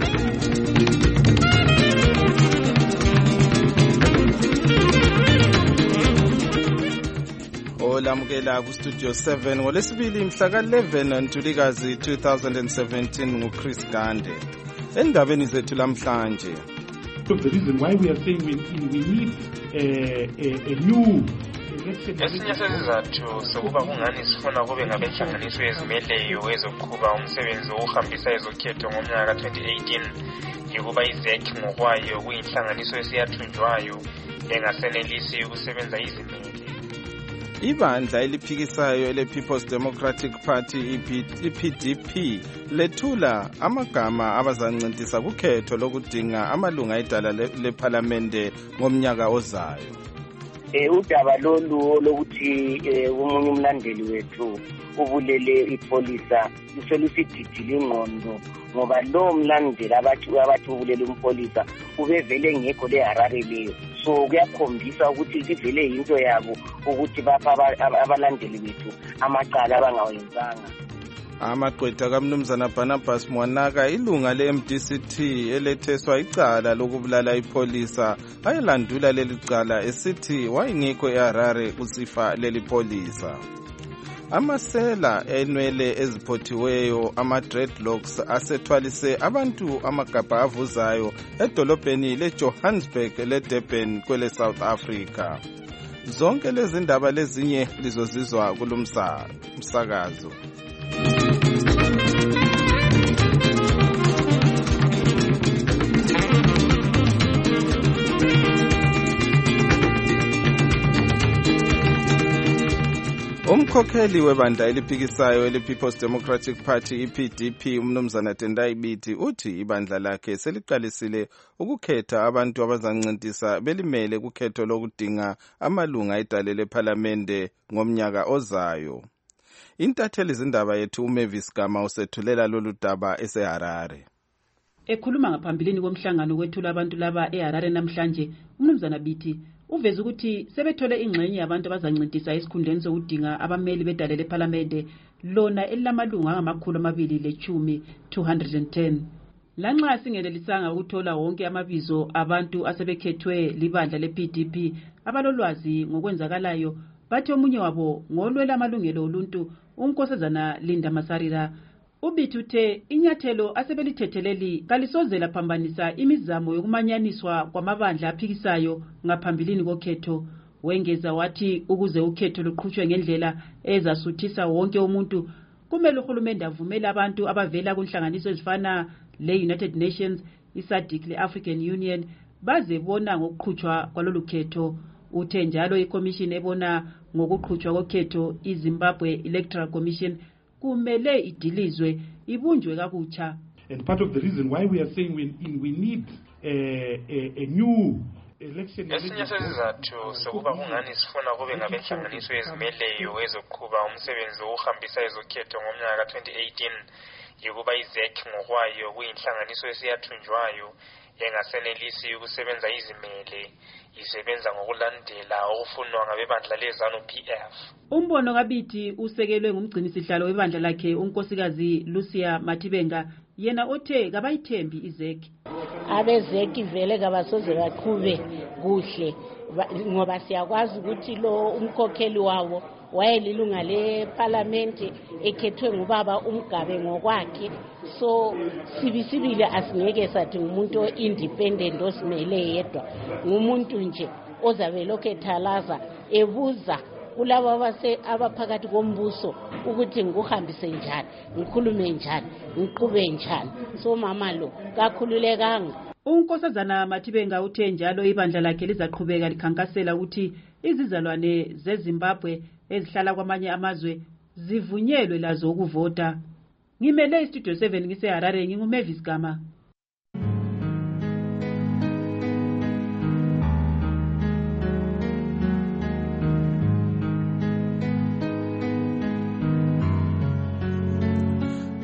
olamukela kustudio 7 ngolesibili mhla ka-11 Ntulikazi 2017 nguChris Gande. Endabeni zethu lamhlanje, the reason why we are saying we need a new esinye sezizathu sokuba kungani sifuna kube ngabenhlanganiso ezimeleyo ezoqhuba umsebenzi wokuhambisa ezokhetho ngomnyaka ka-2018 yikuba iZEC ngokwayo kuyinhlanganiso esiyathunjwayo engasenelisi ukusebenza izimele. ibandla eliphikisayo ele-People's Democratic Party i-PDP lethula amagama abazancintisa kukhetho lokudinga amalunga edala lephalamende ngomnyaka ozayo. Udaba lolu lokuthi umunye umlandeli wethu ubulele ipolisa luselusididile ingqondo ngoba lo mlandeli abathi ubulele umpolisa ubevele ngekho leHarare leyo, so kuyakhombisa ukuthi livele into yabo ukuthi bapha abalandeli bethu amacala abangawenzanga. Amagqwetha kaMnumzana Barnabas Mwanaka, ilunga le-MDCT eletheswa icala lokubulala ipolisa, ayelandula leli cala esithi wayengekho eHarare kusifa leli polisa. Amasela enwele eziphothiweyo ama-dreadlocks asethwalise abantu amagabha avuzayo edolobheni leJohannesburg leDurban kwele South Africa. Zonke lezi ndaba lezinye lizozizwa kulomsakazo. Umkhokheli webandla eliphikisayo ele-People's Democratic Party i-PDP uMnumzana Tendai Biti uthi ibandla lakhe seliqalisile ukukhetha abantu abazancintisa belimele kukhetho lokudinga amalunga edale lephalamende ngomnyaka ozayo. Intatheli zindaba yethu uMavis Gama usethulela lolu daba eseHarare. Ekhuluma ngaphambilini komhlangano kwethula abantu laba eHarare namhlanje, uMnumzana Biti uveza ukuthi sebethole ingxenye yabantu abazancintisa esikhundleni sokudinga abameli bedale lephalamende lona elilamalunga angama-210 210. Lanxa singenelisanga ukuthola wonke amabizo abantu asebekhethwe libandla le-PDP abalolwazi ngokwenzakalayo, bathi omunye wabo ngolwela amalungelo oluntu uNkosazana Linda Masarira. Ubithi uthe inyathelo asebelithetheleli kalisozela phambanisa imizamo yokumanyaniswa kwamabandla aphikisayo ngaphambilini kokhetho. Wengeza wathi ukuze ukhetho luqhutshwe ngendlela ezasuthisa wonke umuntu, kumele uhulumende avumele abantu abavela kunhlanganiso ezifana le-United Nations, i-SADC, le-African Union baze bona ngokuqhutshwa kwalolu khetho. Uthe njalo iCommission ebona ngokuqhutshwa kokhetho, iZimbabwe Electoral Commission, kumele idilizwe ibunjwe kabutsha. And part of the reason why we are saying we need a new election. Esinye sezizathu sokuba kungani sifuna kube ngabenhlanganiso ezimeleyo ezoqhuba umsebenzi wokuhambisa ezokhetho ngomnyaka ka-2018 yikuba iZEC ngokwayo kuyinhlanganiso esiyathunjwayo engasenelisi ukusebenza izimele, isebenza ngokulandela okufunwa ngabebandla leZANU-PF. Umbono kaBiti usekelwe ngumgcinisihlalo webandla lakhe unkosikazi Lucia Matibenga, yena othe kabayithembi iZEC. AbeZEC vele kabasoze baqhube kuhle ngoba siyakwazi ukuthi lo umkhokheli wawo wayelilunga leParliament ekhethwe ngubaba uMgabe ngokwakhe, so sibisibile asingeke sathi ngumuntu independent osimele yedwa, ngumuntu nje ozabe lokho ethalaza ebuza kulabo abaphakathi kombuso ukuthi ngikuhambise njani, ngikhulume njani, ngiqhube njani. So mama lo kakhululekanga. uNkosazana Matibenga uthe njalo ibandla lakhe lizaqhubeka likhankasela ukuthi izizalwane zeZimbabwe ezihlala kwamanye amazwe zivunyelwe lazo ukuvota. Ngimele iStudio 7 ngiseHarare, nginguMavis Gama.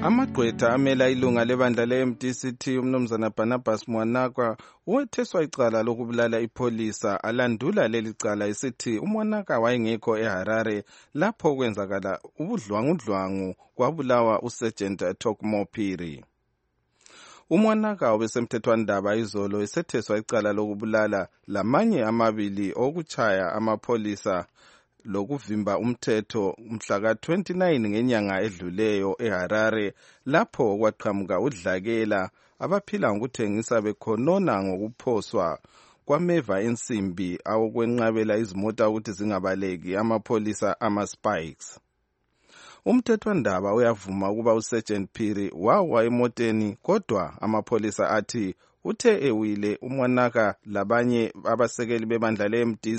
Amagqwetha amela ilunga lebandla le-MDCT umnumzana Barnabas Mwanaka uwetheswa icala lokubulala ipholisa alandula leli cala esithi uMwanaka wayengekho eHarare lapho kwenzakala ubudlwangudlwangu kwabulawa uSergeant Tokmo Phiri. uMwanaka obesemthethwandaba izolo esetheswa icala lokubulala lamanye amabili okutshaya amapholisa lokuvimba umthetho mhla ka-29 ngenyanga edluleyo eHarare lapho kwaqhamuka udlakela abaphila ngokuthengisa bekhonona ngokuphoswa kwameva ensimbi awokwenqabela izimota ukuthi zingabaleki amapholisa ama-spikes. Umthethwandaba uyavuma ukuba uSergeant Phiri wawa emoteni kodwa amapholisa athi uthe ewile uMwanaka labanye abasekeli bebandla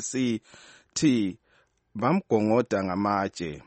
le-MDCT bamgongoda ngamatshe.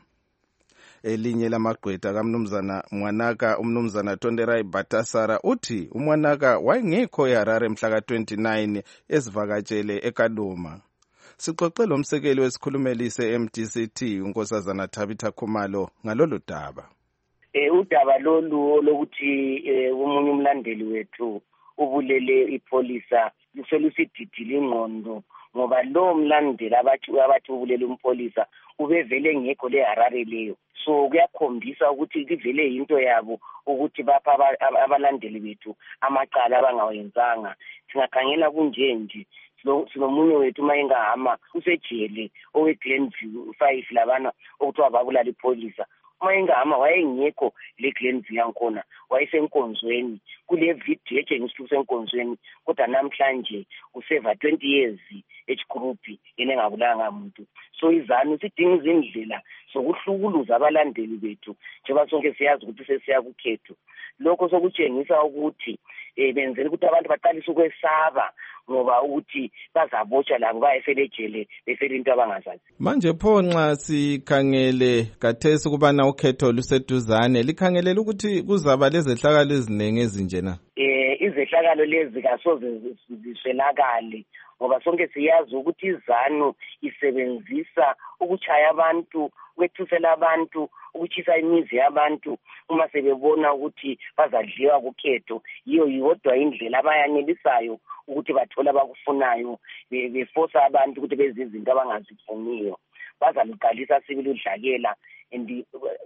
Elinye lamagqwetha kaMnumzana Mwanaka umnumzana Tonderai Batasara uthi uMwanaka wayengekho eHarare mhla ka-29 ezivakatshele eKaluma. Sixoxe lomsekeli wesikhulumeli se-MDCT unkosazana Tabitha Khumalo ngalolu daba. Udaba lolu lokuthi umunye umlandeli wethu ubulele ipholisa luselusididile ingqondo ngoba lo mlandeli abathi ubulele umpolisa ubevele ngekho leHarare leyo. So kuyakhombisa ukuthi livele into yabo ukuthi bapha abalandeli bethu amacala abangawenzanga. Singakhangela kunje nje sinomunye wethu mayengahama usejele owe-Glenview 5 labana okuthiwa babulala ipholisa. Mayengahama wayengekho le Glenview yankhona wayesenkonzweni kule video etshengisa usenkonzweni kodwa namhlanje useva 20 years group yena engabulanga umuntu. So izanu sidinga izindlela sokuhlukuluza abalandeli bethu njengoba sonke siyazi ukuthi sesiya kukhetho. Lokho sokutshengisa ukuthi benzela ukuthi abantu baqalise ukwesaba ngoba ukuthi bazabotshwa labo bayefele ejele befele into abangazazi. Manje pho nxa sikhangele kathesi kubana ukhetho luseduzane likhangelela ukuthi kuzaba lezehlakalo eziningi ezinjena. Izehlakalo lezi kasoze ziswelakale ngoba sonke siyazi ukuthi izanu isebenzisa ukuchaya abantu, ukwethusela abantu, ukuchisa imizi yabantu uma sebebona ukuthi bazadliwa kukhetho. Yodwa indlela abayanelisayo ukuthi bathola abakufunayo beforce abantu ukuthi benze izinto abangazifuniyo. Bazaluqalisa sibili udlakela and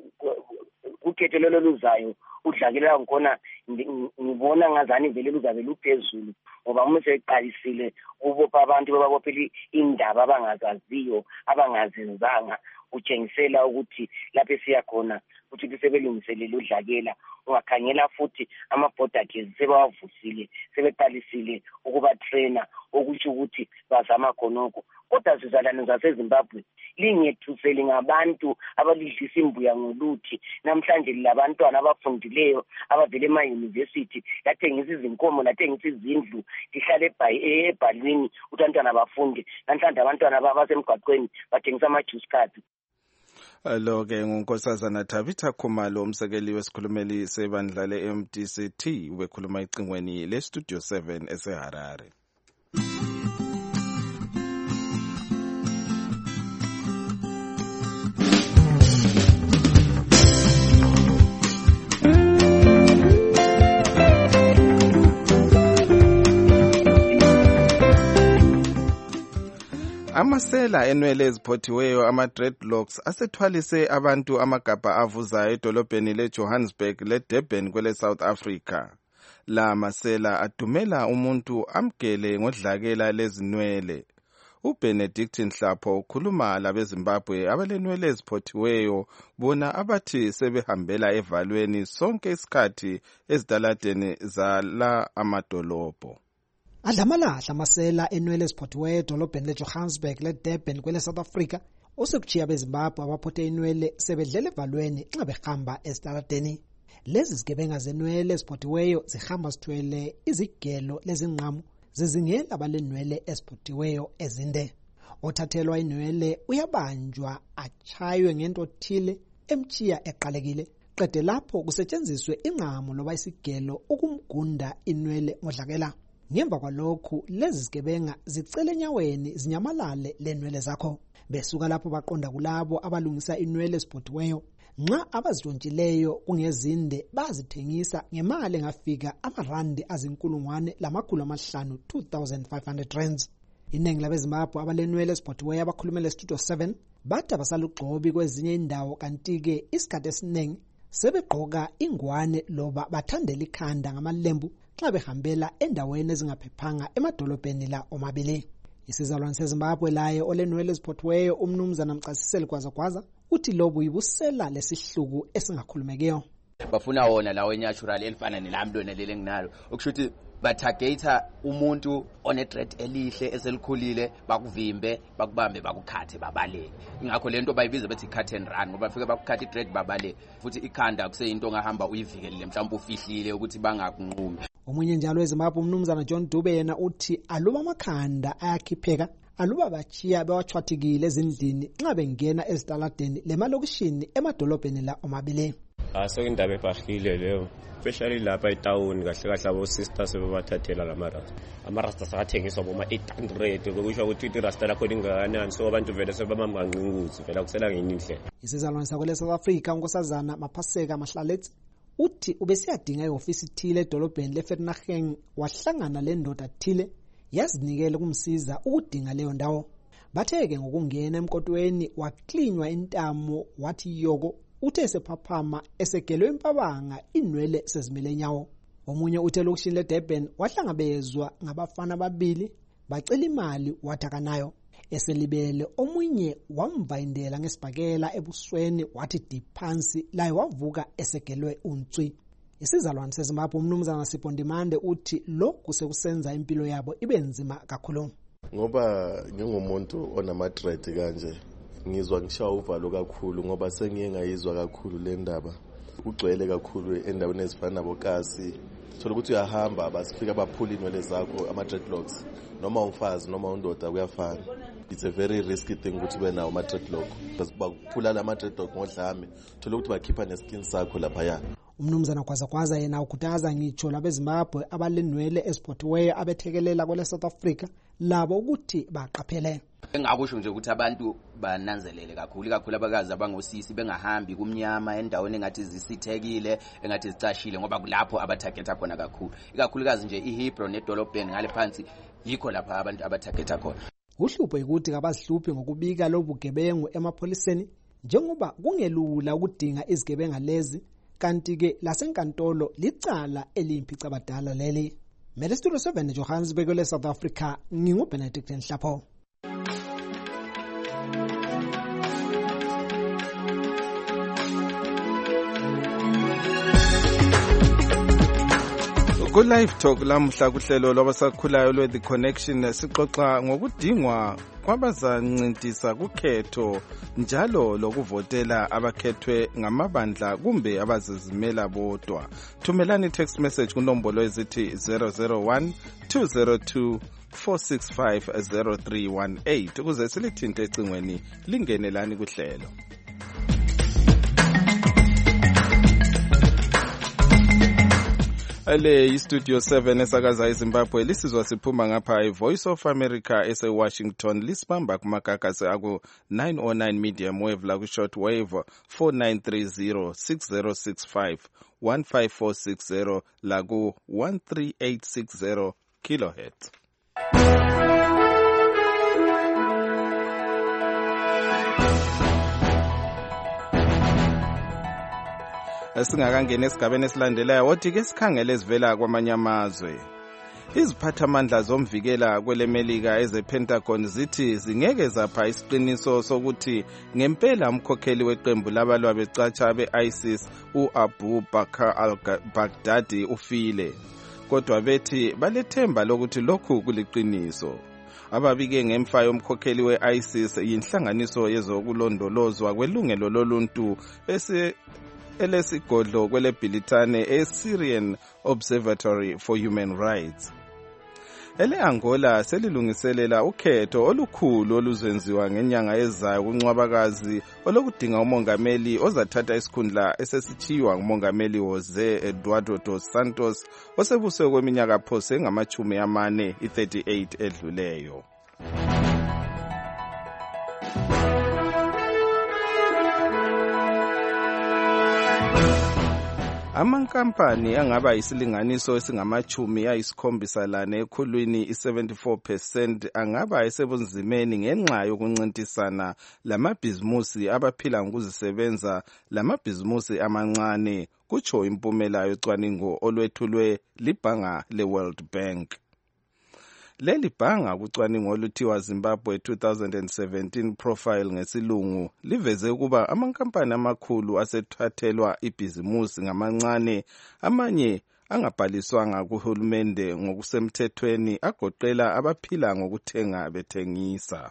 ukhetho lolo luzayo udlakela ngkhona ngibona ngazani vele luzabe luphezulu ngoba uma seqalisile ubopha abantu bebabophela indaba abangazaziyo abangazenzanga utshengisela ukuthi lapho esiya khona ukuthi sebelungiselele udlakela. Ungakhangela futhi ama-border sebawavusile sebeqalisile ukuba trainer okutsho ukuthi bazama khonoko. Kodwa sizalwane zaseZimbabwe lingethuseli ngabantu abalidlisa imbuya ngoluthi. Namhlanje labantwana abafundileyo abavele ema-university lathengisa izinkomo lathengisa izindlu lihlale ebhalwini ukuthi abantwana bafunde. Namhlanje abantwana basemgwaqweni bathengisa ama-juice cards. Lo-ke ngunkosazana Tabitha Khumalo umsekeli wesikhulumeli sebandla le-MDCT ubekhuluma icingweni le-Studio 7 eseHarare. Amasela enwele eziphothiweyo ama-dreadlocks asethwalise abantu amagabha avuzayo edolobheni leJohannesburg leDurban kwele South Africa. La masela adumela umuntu amgele ngodlakela lezinwele. uBenedict Nhlapho ukhuluma labeZimbabwe abalenwele eziphothiweyo bona abathi sebehambela evalweni sonke isikhathi ezitaladeni zala amadolobho. Adlamalahla amasela enwele eziphothiweyo edolobheni leJohannesburg leDurban kwele South Africa osekuchiya abeZimbabwe abaphothe inwele sebedlele evalweni nxa behamba ezitaladeni. Lezi zigebenga zenwele eziphothiweyo zihamba zithwele izigelo lezingqamu zizingela abalenwele eziphothiweyo ezinde. Othathelwa inwele uyabanjwa achaywe ngento othile emchiya eqalekile. Qede lapho kusetshenziswe ingqamu loba isigelo ukumgunda inwele ngodlakela. Ngemva kwalokhu lezi zigebenga zicele enyaweni zinyamalale lenwele zakho. Besuka lapho baqonda kulabo abalungisa inwele eziphothiweyo nxa abazidontshileyo kungezinde bazithengisa ngemali engafika amarandi azinkulungwane lamakhulu amahlanu 2,500 rands. Iningi labeZimbabwe abalenwele eziphothiweyo abakhulumela leStudio 7 bathi abasalugxobi kwezinye indawo, kanti-ke isikhathi esiningi sebegqoka ingwane loba bathandela ikhanda ngamalembu xa behambela endaweni ezingaphephanga emadolobheni la omabili. Isizalwane seZimbabwe laye olenwele eziphothiweyo umnumzana Mchasiseli Gwazagwaza uthi lobu yibusela lesihluku esingakhulumekiyo. Bafuna wona lawo natural elifana nelamlona lele nginalo ukushuthi batargeta umuntu one threat elihle eselikhulile bakuvimbe bakubambe bakukhathe babaleke. Ingakho lento bayibiza bethi cut and run ngoba bafike bakukhathe i-threat babaleke. Futhi ikhanda kuseyinto ongahamba uyivikelele mhlawumbe ufihlile ukuthi bangakunqumi. Omunye njalo weZimbabwe umnumzana John Dube yena uthi aluba amakhanda ayakhipheka aluba bachiya bewachwathikile ezindlini nxa bengena ezitaladeni lemalokishini emadolobheni la omabili. Sekindaba ebhahile leyo, especially lapha etawuni kahle kahle abo sisters bebathathela lamarasta. Amarasta sakathengiswa boma 800 bekusho ukuthi irasta lakho lingakanani, so abantu vele sebamamnqinquzi vela kusela ngenye indlela. Isizalwane sakho leSouth Africa unkosazana Maphaseka Mahlaletsi uthi ubesiyadinga ihofisi ithile edolobheni leVernageng wahlangana le ndoda thile yazinikele kumsiza ukudinga leyo ndawo. Batheke ngokungena emkotweni waklinywa intamo wathi yoko uthe sephaphama esegelwe impabanga inwele sezimele nyawo. Omunye uthe lokishini leDurban wahlangabezwa ngabafana ababili bacela imali wathakanayo. Eselibele omunye wamvayindela ngesibhakela ebusweni wathi diphansi laye wavuka esegelwe untswi. Isizalwane seZimbabwe umnumzana Sipondimande uthi lokhu sekusenza impilo yabo ibe nzima kakhulu. Ngoba ngingumuntu onamathreat kanje ngizwa ngishawa uvalo kakhulu ngoba sengiye ngayizwa kakhulu le ndaba. Ugcwele kakhulu endaweni ezifana nabokasi. Thola ukuthi uyahamba basifika baphula inwele zakho ama-dreadlocks noma umfazi noma undoda kuyafana. It's a very risky thing ukuthi ube nawo ama-dreadlock. Bakuphula la ma-dreadlock ngodlame thola ukuthi bakhipha neskin sakho laphaya. Umnumzana Gwazagwaza yena ukhuthaza ngitsho labeZimbabwe abalenwele eziphothiweyo abethekelela kwele South Africa labo ukuthi baqaphele. Engakusho nje ukuthi abantu bananzelele kakhulu abakazi abangosisi bengahambi kumnyama endaweni engathi zisithekile engathi zicashile ngoba kulapho abatargeta khona kakhulu. Ikakhulukazi nje iHebron nedolobheni ngale phansi yikho lapha abantu abatargeta khona. Uhlupho ukuthi abazihluphi ngokubika lobugebengu emapholiseni njengoba kungelula ukudinga izigebenga lezi, kanti-ke lasenkantolo licala eliyimphica abadala leli. Mele Studio 7 Johannesburg le South Africa nginguBenedict Nhlapho. Ku-Live Talk lamhla kuhlelo lwabasakhulayo lwe-The Connection sixoxa ngokudingwa kwabazancintisa kukhetho njalo lokuvotela abakhethwe ngamabandla kumbe abazizimela bodwa. Thumelani text message kunombolo ezithi 001 202 465 0318 ukuze silithinte ecingweni lingenelani kuhlelo. Ale iStudio 7 esakaza eZimbabwe lisizwa siphuma ngapha iVoice of America eseWashington lisibamba kumagagasi aku 909 medium wave la ku short wave 4930 6065 15460 la ku 13860 kilohertz. Singakangena esigabeni esilandelayo wothi ke sikhangele ezivela kwamanye amazwe. Iziphathamandla zomvikela kwelemelika ezePentagon zithi zingeke zapha isiqiniso sokuthi ngempela umkhokheli weqembu labalwa becatsha beISIS uAbu Bakr al-Baghdadi ufile. Kodwa bethi balethemba lokuthi lokhu kuliqiniso. Ababike ngemfa yomkhokheli weISIS yinhlanganiso yezokulondolozwa kwelungelo loluntu elesigodlo kweleBhilitane eSyrian Observatory for Human Rights. Ele-Angola selilungiselela ukhetho olukhulu oluzenziwa ngenyanga ezayo kuncwabakazi olokudinga umongameli ozathatha isikhundla esesithiywa ngumongameli Jose Eduardo dos Santos osebuswe kweminyaka phose ngama-40 i-38 edluleyo. Amankampani angaba isilinganiso esingama-74 ekhulwini i-74% angaba esebunzimeni ngenxa yokuncintisana lamabhizimusi abaphila ngokuzisebenza lamabhizimusi amancane, kutsho impumela yocwaningo olwethulwe libhanga le-World Bank. Leli bhanga kucwaningo oluthiwa Zimbabwe 2017 profile ngesilungu liveze ukuba amankampani amakhulu asethathelwa ibhizimusi ngamancane, amanye angabhaliswanga kuhulumende ngokusemthethweni agoqela abaphila ngokuthenga bethengisa.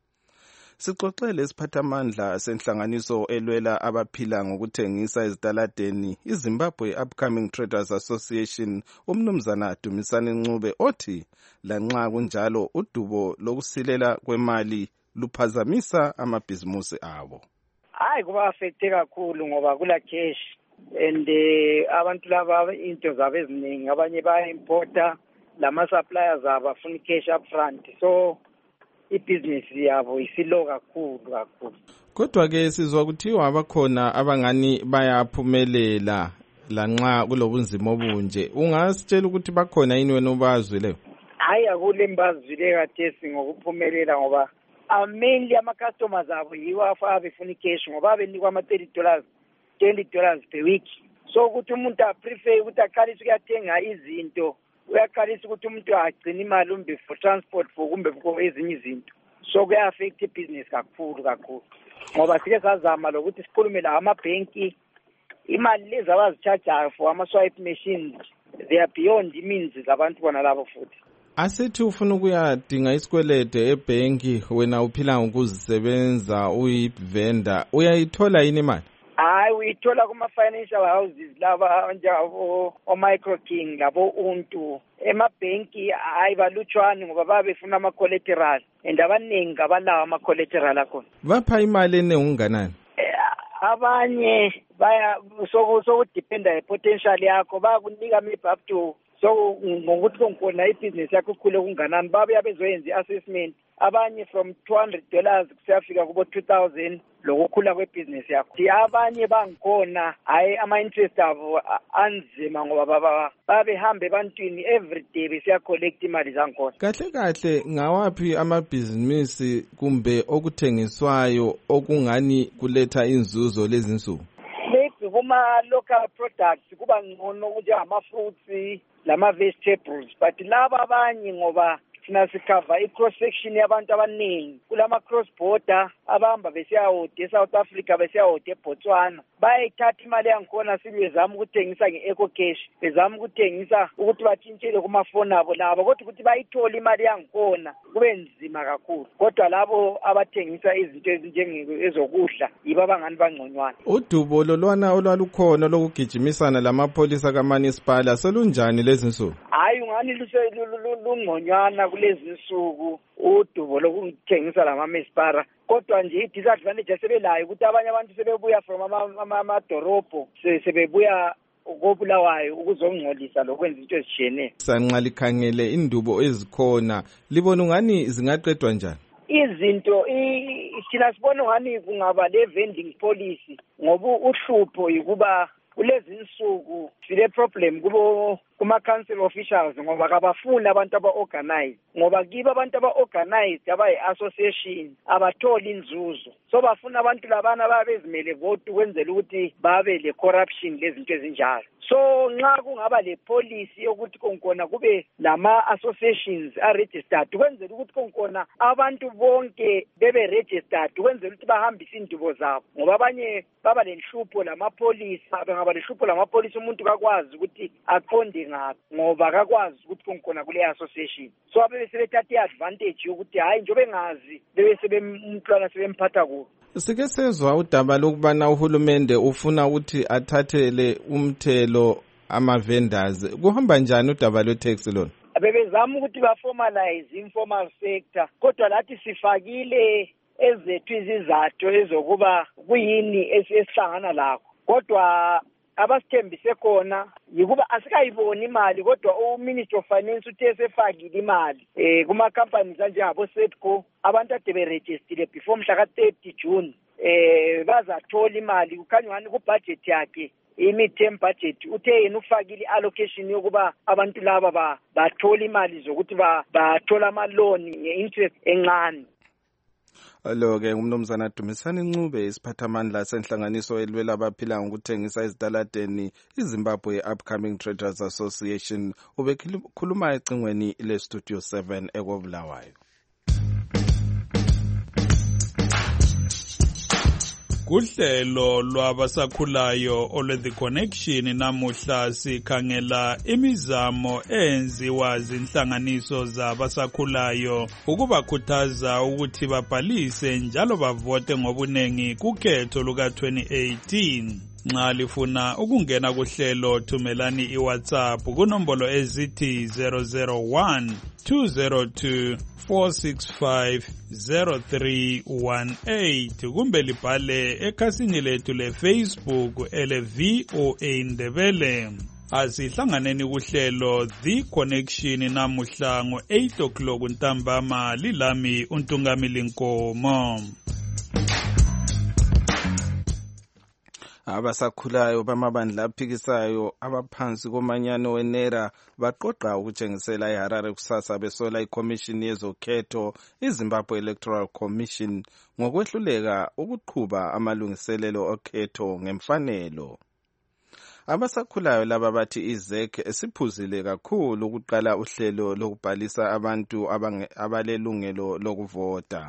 Sixoxele isiphathamandla senhlanganiso elwela abaphila ngokuthengisa ezitaladeni iZimbabwe Upcoming Traders Association umnumzana Dumisani Ncube othi lanxa kunjalo udubo lokusilela kwemali luphazamisa amabhizimusi abo. Hayi kuba affecte kakhulu ngoba kula cash and abantu laba into zabo eziningi, abanye baya importa, lama suppliers abafuna cash up front, so ibhizinisi yabo isilo kakhulu. Kodwa ke sizwa kuthiwa abakhona abangani bayaphumelela lanxa kulobunzima obunje. Ungasitshela ukuthi bakhona yini wena obazwileyo? Hayi akule mbazwile kathesi ngokuphumelela ngoba mainly ama-customers abo yiwo afaka befuna i-cash ngoba benikwa ama-$30 per week. So ukuthi umuntu aprefer ukuthi aqalise ukuyathenga izinto, uyaqalisa ukuthi umuntu agcine imali umbe for transport for kumbe for ezinye izinto. So kuya-affect ibhizinisi kakhulu ngoba sike sazama lokuthi sikhulume la amabhenki, imali lezi abazichajayo for ama-swipe machines they are beyond means zabantu bona labo futhi. Asithi ufuna ukuyadinga isikwelede ebhenki wena uphila ngokuzisebenza uyivenda, uyayithola yini imali? Hayi uyithola kuma-financial houses laba njengabo o-Micro King labo Untu. Emabhenki hayi balutshwane ngoba babefuna ama-collateral and abaningi abalawo ama-collateral akhona. Bapha imali enengunganani? Abanye baya sokudependa potential yakho, bayakunika maybe up to so ngokuthi konkhona ibhizinisi yakho ikhule kunganani, babuya bezoyenza i-assessment. Abanye from $200 kusiyafika kubo 2,000 lokukhula kwebhizinisi yakho. Abanye bangikhona hayi ama-interest abo anzima ngoba babehambe ebantwini every day besiya collect imali zangikhona. Kahle ngawaphi amabhizinisi kumbe okuthengiswayo okungani kuletha inzuzo lezi nsuku? Maybe kuma-local products kuba ngcono kunjengama-fruits lama-vegetables, but laba abanye ngoba thina sikhava i-cross section yabantu abaningi kulama cross border abahamba besiyahode eSouth Africa besiyahode eBotswana, bayayithatha imali yangikhona sibezama ukuthengisa nge-eco cash, bezama ukuthengisa ukuthi batshintshele kumafoni abo labo, kodwa ukuthi bayithole imali yangikhona kube nzima kakhulu. Kodwa labo abathengisa izinto ezinjengezokudla yibo abangani bangconywana. Udubo lolwana olwalukhona lokugijimisana lamapholisa kaManisipala selunjani lezi nsuku? Hayi ungani lungconywana kulezi nsuku udubo lokuthengisa lama-Mespara, kodwa nje i-disadvantage asebelayo ukuthi abanye abantu sebebuya from amadorobho sebebuya kobulawayo ukuzongcolisa lokwenza into ezishiyeneyo. Sanxa likhangele indubo ezikhona libona ungani zingaqedwa njani? Izinto thina sibona ungani kungaba le-vending policy ngoba uhlupho yikuba kulezi nsuku sile problem kuma-council officials ngoba kabafuni abantu aba-organized, ngoba kibo abantu aba-organized abayi-association abatholi inzuzo, so bafuna abantu labana babezimele vote ukwenzela ukuthi babe le-corruption lezinto ezinjalo. So nxa kungaba le policy yokuthi konkona kube lama-associations a-registered ukwenzela ukuthi konkona abantu bonke bebe-registered ukwenzela ukuthi bahambise indubo zabo, ngoba abanye baba lenhlupho lamapolisa, bengaba lenhlupho lamapolisa umuntu kakwazi ukuthi aqonde ngaphi ngoba kakwazi ukuthi konkona kule association. So abe sebethatha i-advantage yokuthi hayi njengoba engazi bebe sebemntwana sebemphatha kubi. Sike sezwa udaba lokubana uhulumende ufuna ukuthi athathele umthelo ama-vendors. Kuhamba njani udaba lwe-tax lona? Bebezama ukuthi ba-formalize informal sector, kodwa lathi sifakile ezethu izizathu ezokuba kuyini esihlangana lakho, kodwa abasithembise khona yikuba asikayiboni imali, kodwa uMinister of Finance uthe sefakile imali kuma-companies anjengabo-Setco abantu ade berejistile before mhla ka-30 June bazathola imali. Kukhanya ngani kubudget yakhe i-mid-term budget uthe yena ufakile i-allocation yokuba abantu laba bathola imali zokuthi bathola amaloni nge-interest encane. Lo-ke ngumnumzana Dumisani Ncube isiphathamandla senhlanganiso elwela abaphila ngokuthengisa ezitaladeni iZimbabwe Upcoming Traders Association ubekhuluma ecingweni le-Studio 7 ekobulawayo. Kuhlelo lwabasakhulayo olwe-The Connection namuhla sikhangela imizamo enziwa zinhlanganiso zabasakhulayo ukubakhuthaza ukuthi babhalise njalo bavote ngobunengi kukhetho luka-2018. Nxa lifuna ukungena kuhlelo thumelani iWhatsApp kunombolo ezithi 001-202-465-0318 kumbe libhale ekhasini lethu leFacebook ele-VOA Ndebele. Asihlanganeni kuhlelo The Connection namuhla ngo-8 o'clock ntambama lilami uNtungamili Nkomo. Abasakhulayo bamabandla aphikisayo abaphansi komanyano wenera baqoqa ukutshengisela eHarare kusasa besola iCommission yezokhetho iZimbabwe Electoral Commission ngokwehluleka ukuqhuba amalungiselelo okhetho ngemfanelo. Abasakhulayo laba bathi iZEC esiphuzile kakhulu ukuqala uhlelo lokubhalisa abantu abalelungelo lokuvota.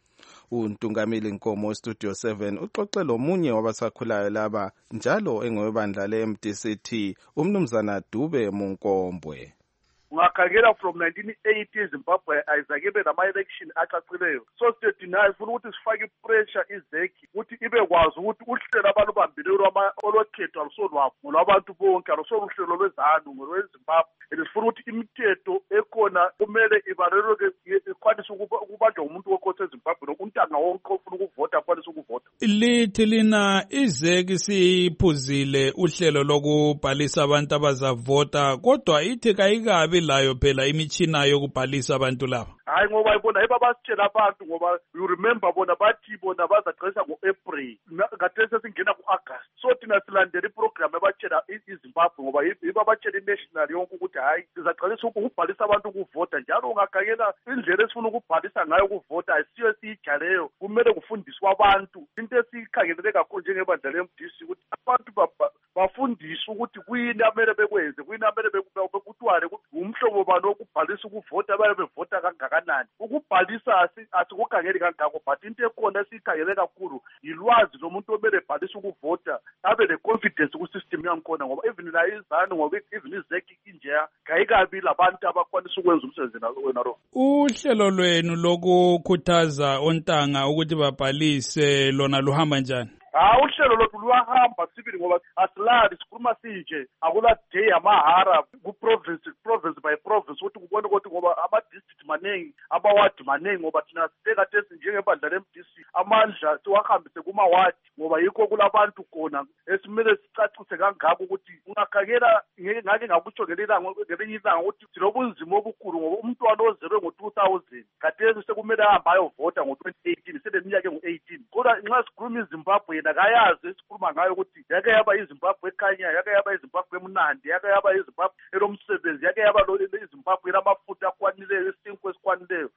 uNtungamili Nkomo Studio 7 uxoxe lomunye wabasakhulayo laba njalo engowebandla le-MDCT umnumzana Dube Munkombwe. Ungakhangela from 1980 Zimbabwe ayizake nama-election acacileyo. So siyedinayo funa ukuthi sifake ipressure iZEC ukuthi ibe kwazi ukuthi uhlelo abantu bambelelo olwekhetho alusolwabo ngolwabantu bonke alusoluhlelo lwezanu ngolwezimbabwe. Sifuna ukuthi imithetho ekhona kumele ibaleleke ikwanise ukubanjwa umuntu wonke eZimbabwe nokuntanga wonke ofuna ukuvota akwanise ukuvota. Lithi lina iZEC siphuzile uhlelo lokubhalisa abantu abazavota kodwa ithi kayikabi layo phela imitshina yokubhalisa abantu laba. Hayi ngoba ibona ibabasitshela abantu ngoba you remember bona bathi bona bazaqalisa ngo-April kade sesingena ku-August. So thina silandela iprogram ebatshela iZimbabwe ngoba ibabatshela i-national yonke ukuthi hayi sizaqalisa ukubhalisa abantu ukuvota njalo ungakhangela indlela esifuna ukubhalisa ngayo ukuvota ayisiyo esiyijaleyo kumele kufundiswe abantu. Into esiyikhangelele kakhulu njengebandla le-MDC ukuthi abantu bafundiswe ukuthi kuyini amele bekwenze kuyini amele bekutwale umhlobo bani wokubhalisa ukuvota baye bevota kangakanani. Ukubhalisa asikukhangeli kangako but into ekhona esiyikhangele kakhulu yilwazi lomuntu omele ebhalisa ukuvota abe le-confidence ku-system yangikhona ngoba even nayo izanu ngoba even iZEC injeya kayikabi labantu abakwanisa ukwenza umsebenzi wena lo. Uhlelo lwenu lokukhuthaza ontanga ukuthi babhalise lona luhamba njani? Uhlelo lothu luyahamba sibili ngoba asilali sikhuluma sinje akula day amahara ku-province by province ukuthi kubone ukuthi ngoba ama-district maningi ama-ward maningi ngoba thina sekade sinjengebandla le-MDC amandla siwahambise kuma-ward ngoba yikho kulabantu khona esimele sicacise kangako ukuthi ungakhangela ngake ngakutsho ngelinye ilanga ukuthi silobunzima obukhulu ngoba umntwana ozelwe ngo-2000 kade sekumele ahambe ayovota ngo-2018 seleminyaka engu-18 kodwa nxa sikhuluma iZimbabwe yena kayazi esikhuluma ngayo ukuthi yake yaba iZimbabwe ekhanya yake yaba iZimbabwe emnandi yake yaba iZimbabwe elomsebenzi yake yaba iZimbabwe elamafutha akwanileyo isinkwa esikwanileyo.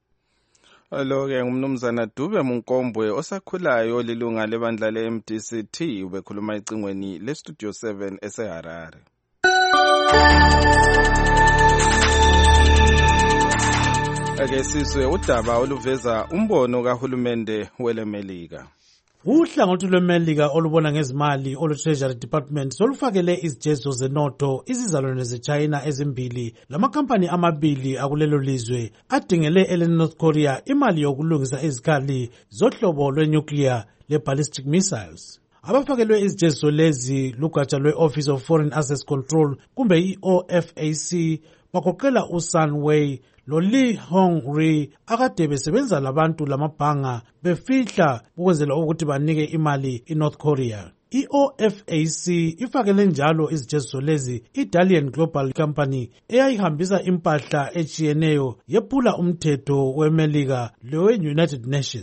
Lo-ke ngumnumzana Dube Munkombwe osakhulayo lilunga lebandla le-MDCT ubekhuluma ecingweni le-Studio 7 eseHarare. Ake sizwe udaba oluveza umbono kahulumende weleMelika. Uhlangothi lweMelika olubona ngezimali olu-Treasury Department solufakele izijezo zenotho izizalwane zeChina ezimbili lamakhampani amabili akulelo lizwe adingele ele-North Korea imali yokulungisa izikhali zohlobo lwe-nuclear le-ballistic missiles. Abafakelwe izijezo lezi lugatsha lwe-Office of Foreign Assets Control kumbe i-OFAC bagoqela uSun Wei lo-Lee Hong-ri akade besebenza labantu lamabhanga befihla ukwenzela ukuthi banike imali iNorth Korea. I-OFAC ifakele njalo izijeziso lezi iDalian Global Company eyayihambisa impahla etshiyeneyo yephula umthetho weMelika lowe-United Nations.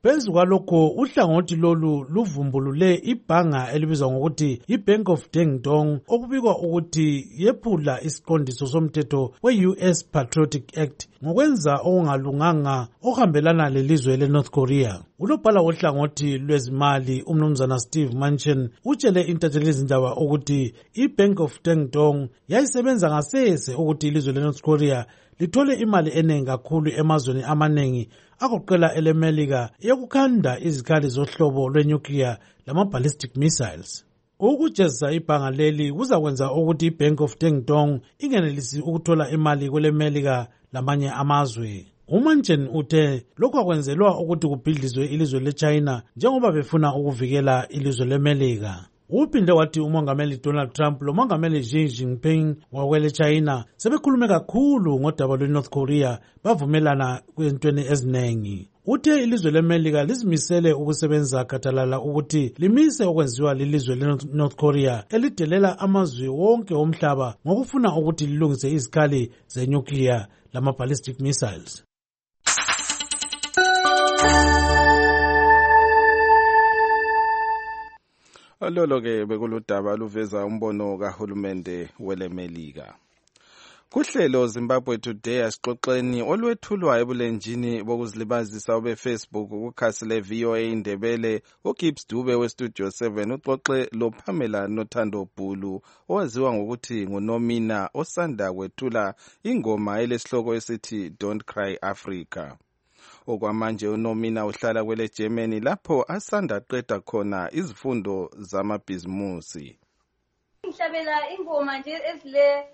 Phezu kwalokho uhlangothi lolu luvumbulule ibhanga elibizwa ngokuthi iBank of Deng Dong okubikwa ukuthi yephula isiqondiso somthetho we-US Patriotic Act ngokwenza okungalunganga okuhambelana lelizwe leNorth Korea. Unobhala wohlangothi lwezimali umnumzana Steve Mnuchin utshele intatheli yezindaba ukuthi iBank of Deng Dong yayisebenza ngasese ukuthi ilizwe leNorth Korea lithole imali eningi kakhulu emazweni amaningi agoqela elemelika yokukhanda izikhali zohlobo lwenuclear lama-ballistic missiles. Ukujezisa ibhanga leli kuzakwenza ukuthi iBank of Deng Dong ingenelisi ukuthola imali kwelemelika lamanye amazwe. uMnuchin uthe lokhu akwenzelwa ukuthi kubhidlizwe ilizwe leChina njengoba befuna ukuvikela ilizwe lemelika. Uphinde wathi umongameli Donald Trump lomongameli Xi Jinping wakwele China sebekhulume kakhulu ngodaba lweNorth Korea bavumelana kwentweni ezinengi. Uthe ilizwe lemelika lizimisele ukusebenza gadalala ukuthi limise okwenziwa lilizwe leNorth Korea elidelela amazwe wonke omhlaba ngokufuna ukuthi lilungise izikhali zenuclear lama-ballistic missiles. Lolo-ke bekuludaba luveza umbono kahulumende welemelika. Kuhlelo Zimbabwe Today asixoxeni olwethulwa ebulenjini bokuzilibazisa obe-Facebook kukhasi le-VOA Indebele uGibbs Dube we-Studio 7 uxoxe loPamela Nothando Bhulu owaziwa ngokuthi nguNomina osanda kwethula ingoma elesihloko esithi Don't Cry Africa. Okwamanje uNomina uhlala kwele Germany lapho asanda qeda khona izifundo zamabhizimusi. Ngihlabela ingoma nje ezile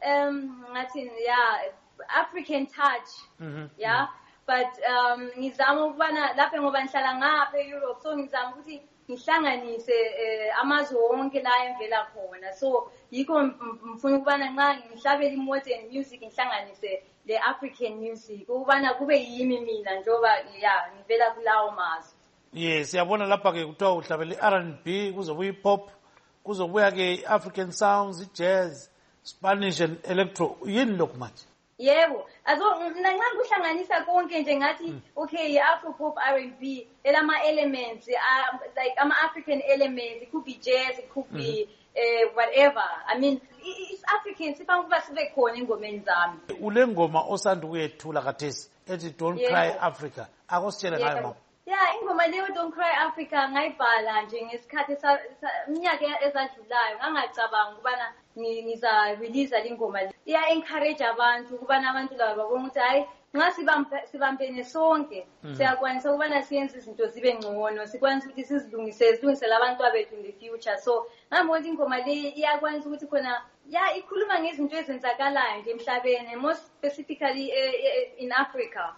ngathi African touch but ngizama ukubana lapha ngoba ngihlala ngapha eEurope so ngizama ukuthi ngihlanganise amazwe wonke la emvela khona so yikho mfuna ukubana nxa ngihlabela modern music ngihlanganise le African music ukubana kube yimi mina njoba ngivela kulawo mazwe. Yes, siyabona lapha ke kuthiwa uhlabela iR&B kuzobuya iPop kuzobuya ke African sounds iJazz Spanish and electro yini lokhu manje? Yebo azo ngincane kuhlanganisa konke nje ngathi okay Afro pop R&B elama elements like ama African elements it could be jazz it could be whatever I mean it's African sifanga kuba sibe khona ingomeni zami. Ule ngoma osanda ukuyethula kathesi ethi Don't Cry Africa akositshela ngayo mama. Ingoma leyo Don't Cry Africa ngayibhala nje ngesikhathi iminyaka ezadlulayo ngangacabanga ukubana ngiza release ingoma iya encourage abantu ukubana abantu laba babone ukuthi hayi nxa sibambene sonke siyakwanisa ukubana siyenze izinto zibe ngcono sikwanisa ukuthi sizilungisele abantu abethu in the future so ngambona ingoma le iyakwanisa ukuthi khona ikhuluma ngezinto ezenzakalayo nje emhlabeni most specifically in Africa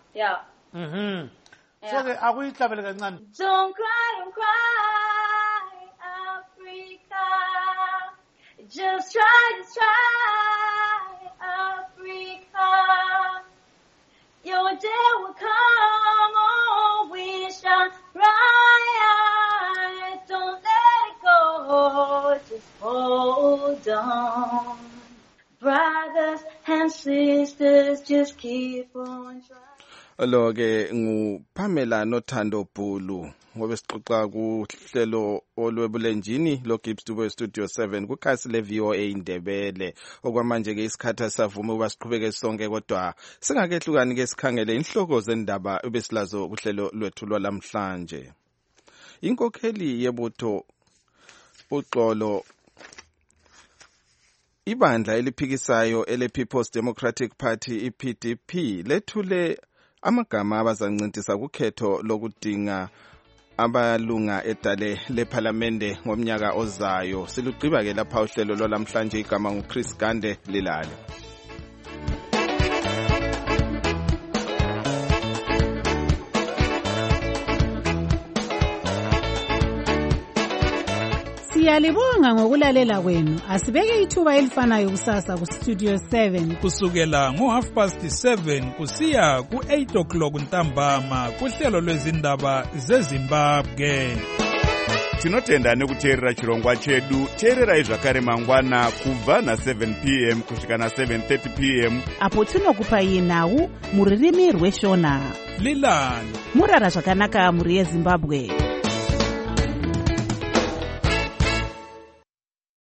so ke akuyihlabele kancane. Don't cry Africa just try Africa your day will come oh we shall rise don't let it go just hold on brothers and sisters just keep on trying. Lo-ke nguPamela Nothando Bhulu ngobe sixoxa kuhlelo olwebulenjini loGibbs Dube Studio 7 kukhasi le-VOA Indebele. Okwamanje-ke isikhathi savuma ukuba siqhubeke sonke kodwa singakehlukani-ke sikhangele inhloko zendaba ebesilazo kuhlelo lwethu lwalamhlanje. Inkokheli yebutho uxolo ibandla eliphikisayo ele-People's Democratic Party iPDP lethule amagama abazancintisa kukhetho lokudinga abalunga edale lephalamende ngomnyaka ozayo. Silugqiba ke lapha uhlelo lwalamhlanje igama nguChris Gande Lilale. Siyalibonga ngokulalela kwenu. Asibeke ithuba elifanayo kusasa ku Studio 7 kusukela ngo7:30 kusiya ku8 o'clock ntambama kuhlelo lwezindaba zeZimbabwe. tinotenda nekuteerera chirongwa chedu. Teererai zvakare mangwana kubva na7 p.m. kusvika na7:30 p.m. apo tinokupai nhau mururimi rweshona. Lilani murara zvakanaka muri yeZimbabwe.